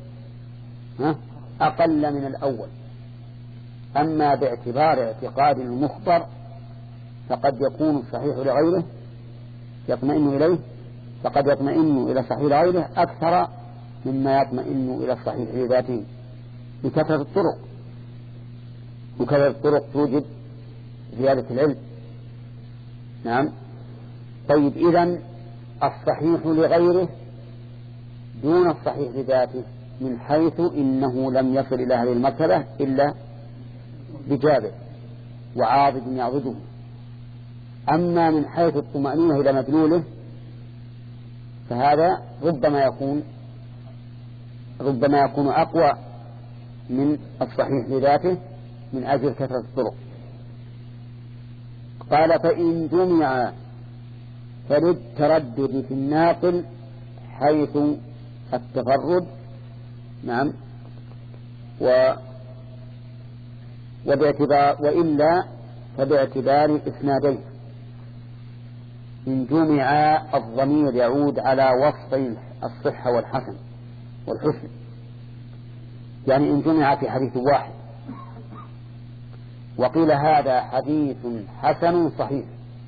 أقل من الأول. أما باعتبار اعتقاد المخبر فقد يكون الصحيح لغيره يطمئن إليه، فقد يطمئن إلى صحيح لغيره أكثر مما يطمئن إلى الصحيح لذاته بكثرة الطرق، وكثرة الطرق توجد زيادة العلم. نعم. طيب إذن الصحيح لغيره دون الصحيح لذاته من حيث إنه لم يصل إلى هذه المرتبة إلا بجابر وعاضد يعضده. أما من حيث الطمأنينة إلى مدلوله فهذا ربما يكون أقوى من الصحيح لذاته من أجل كثرة الطرق. قال فإن جمع فللتردد في الناقل حيث التفرد. نعم. وإلا فباعتبار الإسنادين. إن جمع الضمير يعود على وصف الصحة والحسن والحسن، يعني إن جمع في حديث واحد وقيل هذا حديث حسن صحيح،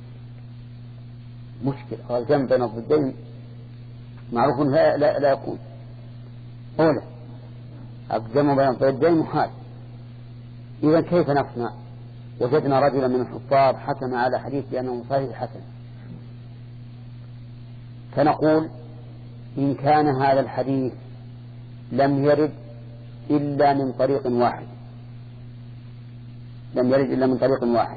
مشكلة. الجمع بين الضدين معروف لا يكون أولا، الجمع بين الضدين محال. إذا كيف نصنع؟ وجدنا رجلا من الحفاظ حكم على حديث بأنه صحيح حسن، فنقول إن كان هذا الحديث لم يرد إلا من طريق واحد، لم يرد إلا من طريق واحد،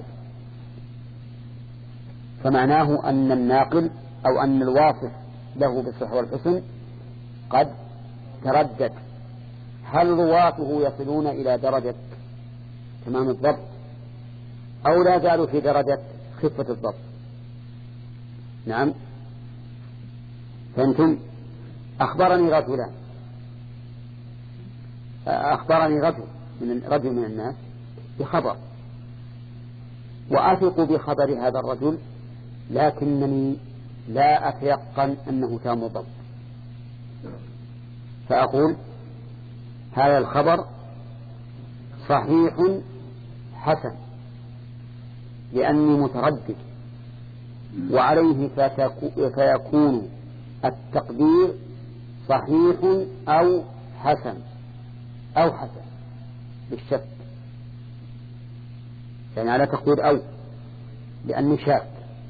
فمعناه أن الناقل أو أن الواصف له بالصحة والحسن قد تردد. هل رواته يصلون إلى درجة تمام الضبط أو لا زالوا في درجة خفة الضبط؟ نعم. فأنتم أخبرني رجل من الناس بخبر وأثق بخبر هذا الرجل، لكنني لا أتيقن أنه تام الضبط، فأقول هذا الخبر صحيح حسن لأني متردد، وعليه فيكون التقدير صحيح أو حسن بالشك، يعني على تقدير أو لأني شاك.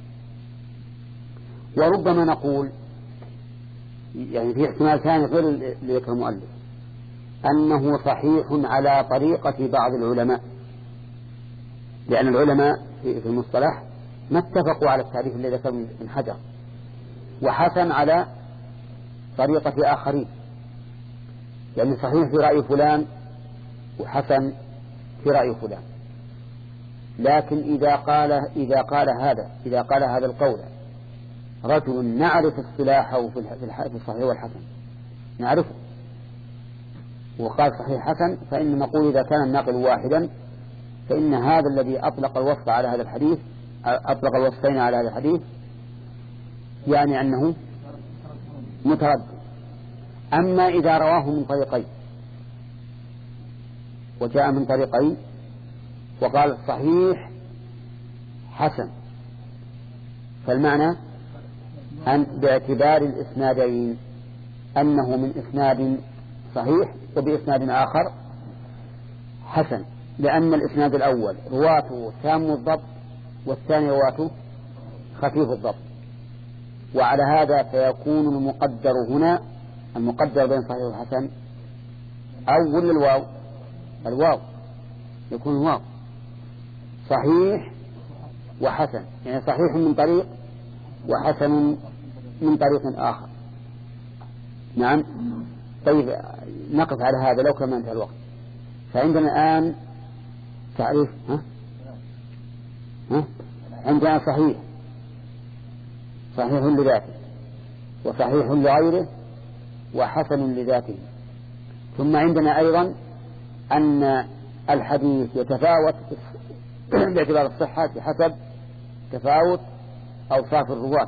وربما نقول يعني في احتمال ثاني غير اللي ذكر المؤلف أنه صحيح على طريقة بعض العلماء، لأن العلماء في المصطلح ما اتفقوا على التعريف الذي ذكر من حجر، وحسن على طريقة آخرين، يعني صحيح في رأي فلان وحسن في رأي فلان. لكن إذا قال هذا القول رجل نعرف اصطلاحه في الصحيح والحسن نعرفه، وقال صحيح حسن، فإن نقول إذا كان الناقل واحدا فإن هذا الذي أطلق الوصف على هذا الحديث أطلق الوصفين على هذا الحديث يعني أنه متردد. أما إذا رواه من طريقين وجاء من طريقين وقال صحيح حسن، فالمعنى أن باعتبار الإسنادين أنه من إسناد صحيح وبإسناد آخر حسن، لأن الإسناد الأول رواته تام الضبط والثاني رواته خفيف الضبط. وعلى هذا فيكون المقدر هنا المقدر بين صحيح وحسن أو ولا الواو يكون الواو صحيح وحسن، يعني صحيح من طريق وحسن من طريق آخر. نعم. طيب نقف على هذا لو كما انتهى الوقت. فعندنا الآن تعريف عندنا صحيح لذاته وصحيح لغيره وحسن لذاته. ثم عندنا أيضا أن الحديث يتفاوت باعتبار الصحة بحسب تفاوت أوصاف الرواة،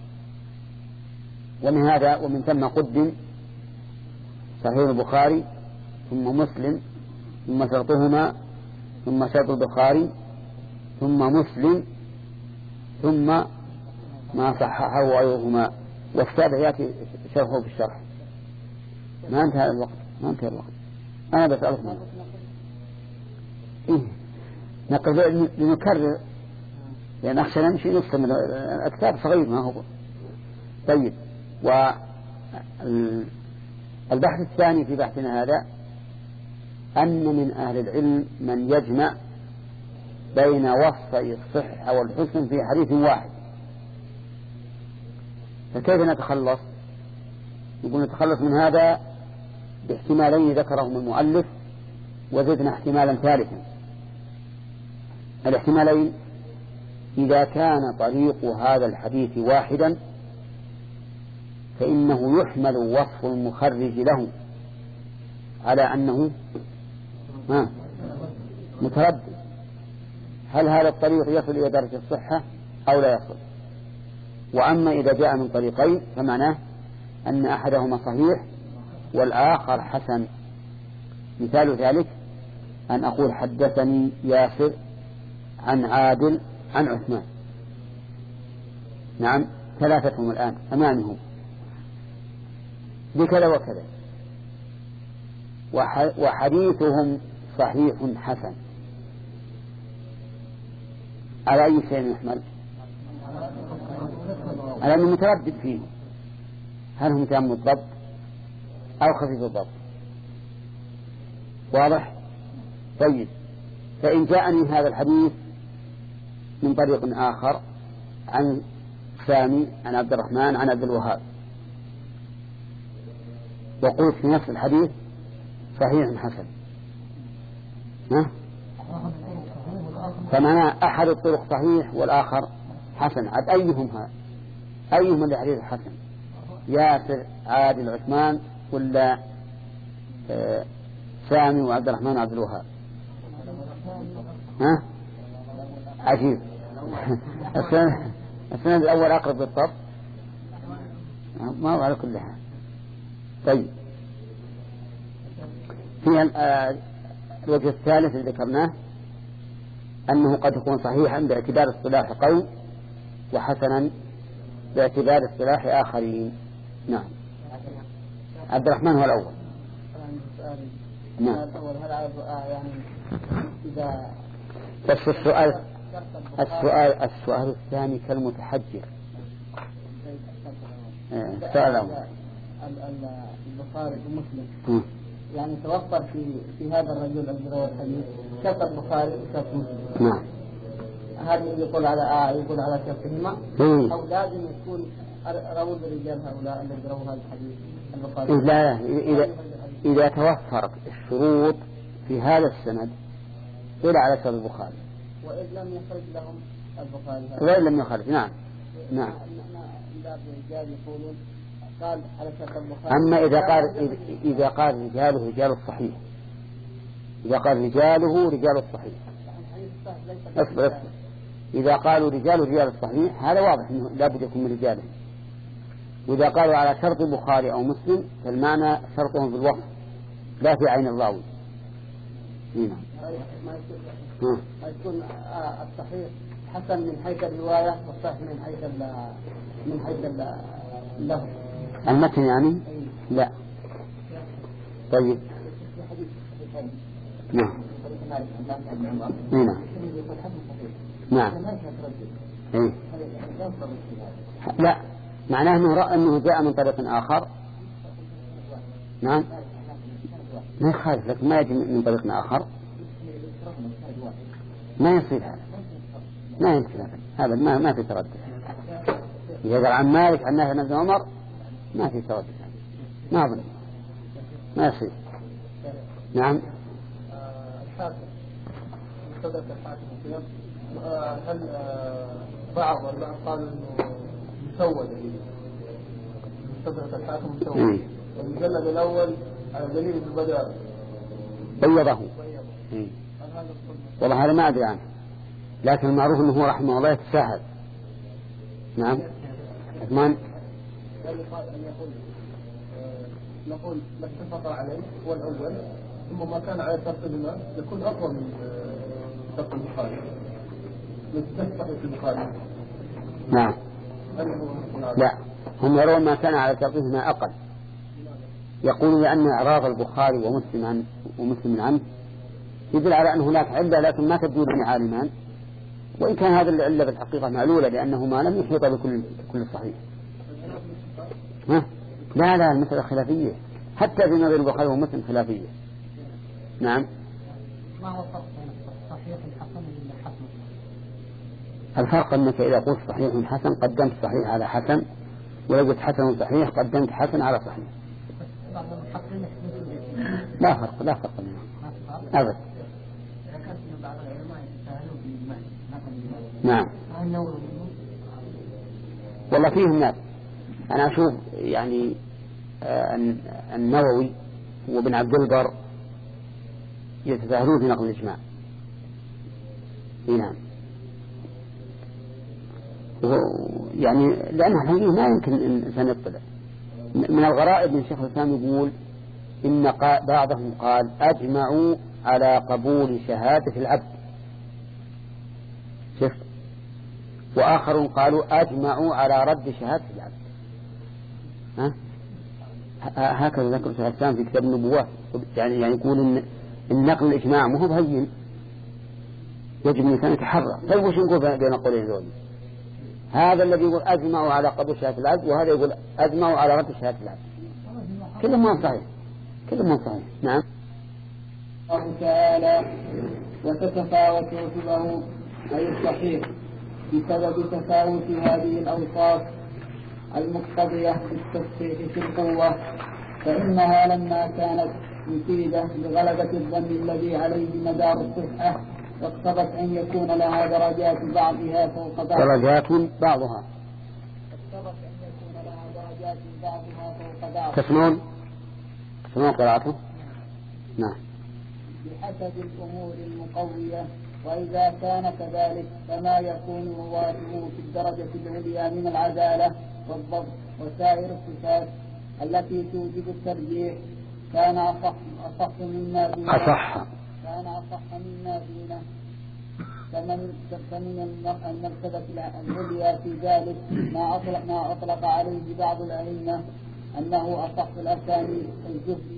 ومن ثم قدم صحيح البخاري ثم مسلم ثم شرطهما ثم شرط البخاري ثم مسلم ثم ما صححه غيرهما، والسابع يأتي شرحه في الشرح. ما انتهى الوقت أنا بسألك نقدر لنكرر لأن أخشى نمشي نصف من الكتاب صغير ما هو. طيب، والبحث الثاني في بحثنا هذا أن من أهل العلم من يجمع بين وصفي الصحة والحسن في حديث واحد، فكيف نتخلص؟ يقول نتخلص من هذا باحتمالين ذكرهم المؤلف وزدنا احتمالا ثالثا. الاحتمالين: إذا كان طريق هذا الحديث واحدا فإنه يحمل وصف المخرج له على أنه متردد، هل هذا الطريق يصل إلى درجة الصحة أو لا يصل. وأما إذا جاء من طريقين فمعناه أن أحدهما صحيح والآخر حسن. مثال ذلك أن أقول حدثني ياسر عن عادل عن عثمان، نعم، ثلاثتهم الآن أمامهم بكذا وكذا، وحديثهم صحيح حسن، على أي شيء يحمل؟ على أنه متردد فيه، هل هم تام الضبط أو خفيف الضبط؟ واضح؟ طيب، فإن جاءني هذا الحديث من طريق آخر عن سامي عن عبد الرحمن عن عبد الوهاب، وقلت في نفس الحديث صحيح حسن، فمعنى أحد الطرق صحيح والآخر حسن، عاد أيهم الحديث حسن؟ ياسر عادل عثمان ولا سامي وعبد الرحمن وعبد الوهاب؟ عجيب. السند الأول أقرب بالضبط، ما هو على كل حال. طيب، في الوجه الثالث اللي ذكرناه أنه قد يكون صحيحا باعتبار اصطلاح قوم وحسنا باعتبار اصطلاح آخرين. نعم. عبد الرحمن هو الأول. نعم. يعني إذا بس السؤال الثاني كالمتحجر. السؤال البخاري ومسلم يعني توفر في هذا الرجل الذي روى الحديث شرط البخاري وشرط مسلم. نعم. هذا يقول على شرطهما أو لازم يكون روى الرجال هؤلاء الذين رووا هذا الحديث البخاري؟ لا، إذا توفرت الشروط في هذا السند إلى على شرط البخاري وإذ لم يخرج لهم البخاري، وإن لم يخرج. نعم. يقولون قال على شرط البخاري. أما إذا قال رجاله رجال الصحيح، إذا قال رجاله رجال الصحيح، اصبر. إذا قالوا رجال الصحيح هذا واضح أنه لا بد يكون من رجاله. وإذا قالوا على شرط البخاري أو مسلم فالمعنى شرطهم في الوصف لا في عين الراوي. ما يكون الصحيح حسن من حيث الرواية والصحيح من حيث اللفظ المتن يعني؟ لا. طيب. نعم. نعم. لا، معناه أنه جاء من طريق آخر. نعم، ما يخالف، لكن ما يجي من طريق آخر ما يصير هذا، ما يمكن هذا، ما في تردد. إذا قال عن مالك عن نافع بن عمر ما في تردد، ما أظن ما يصير. نعم. الحاكم مستدرك الحاكم هل بعض قالوا انه مسود؟ مستدرك الحاكم مسود. والمجلد الاول على دليل البدر بيضه. والله هذا ما ادري عنه، لكن المعروف انه رحمه الله يتساهل. نعم. عثمان نقول ما اتفق عليه هو الأول، ثم ما كان على شرط الإمام يكون أقوى من شرط البخاري، يتفق في البخاري. نعم. لا، هم يرون ما كان على شرطهما أقل. يقولون لأن إعراض البخاري ومسلم عنه يدل على أن هناك علة، لكن ما تبدو لنا عالمان، وإن كان هذا العلة بالحقيقة معلولة لأنهما لم يحيط بكل صحيح. لا، المسألة خلافية، حتى في نظر البخاري ومسلم خلافية. نعم. ما هو الفرق بين الصحيح الحسن والحسن؟ الفرق أنك إذا قلت صحيح حسن قدمت صحيح على حسن، وإذا قلت حسن صحيح قدمت حسن على صحيح. لا فرق أبدا. نعم. والله فيهم ناس، أنا أشوف يعني النووي وابن عبد البر يتساهلون في نقل الإجماع. نعم. يعني لأنها الحقيقة ما يمكن الإنسان يطلع. من الغرائب من شيخ الإسلام يقول إن بعضهم قال أجمعوا على قبول شهادة العبد، شفت، وآخرون قالوا أجمعوا على رد شهادة العبد. هكذا ذكر شيخ الإسلام في كتاب النبوات، يعني يقول إن النقل الإجماع مو بهين، يجب أن الإنسان يتحرى. طيب وش نقول بين قولين ذولي؟ هذا الذي يقول أجمعوا على قبول شهادة العبد، وهذا يقول أجمعوا على رد شهادة العبد. كلهم ما صحيح، كلهم ما صحيح. نعم. الله تعالى وتتفاوت رتبه أي الصحيح بسبب تفاوت هذه الأوصاف المقتضية بالتصحيح في القوة، فإنها لما كانت مفيدة لغلبة الظن الذي عليه مدار الصحة اقتضت أن يكون لها درجات بعضها فوق بعض. درجات بعضها. اقتضت أن يكون لها درجات بعضها فوق بعض. تسمعون قراءته؟ نعم. بحسب الأمور المقوية، وإذا كان كذلك فما يكون رواته في الدرجة العليا من العدالة والضبط وسائر الصفات التي توجب الترجيح كان أصح مما دونه. كان أصح مما دونه. فمن المرتبة العليا في ذلك ما أطلق عليه بعض الأئمة أنه أصح الأسانيد الزهد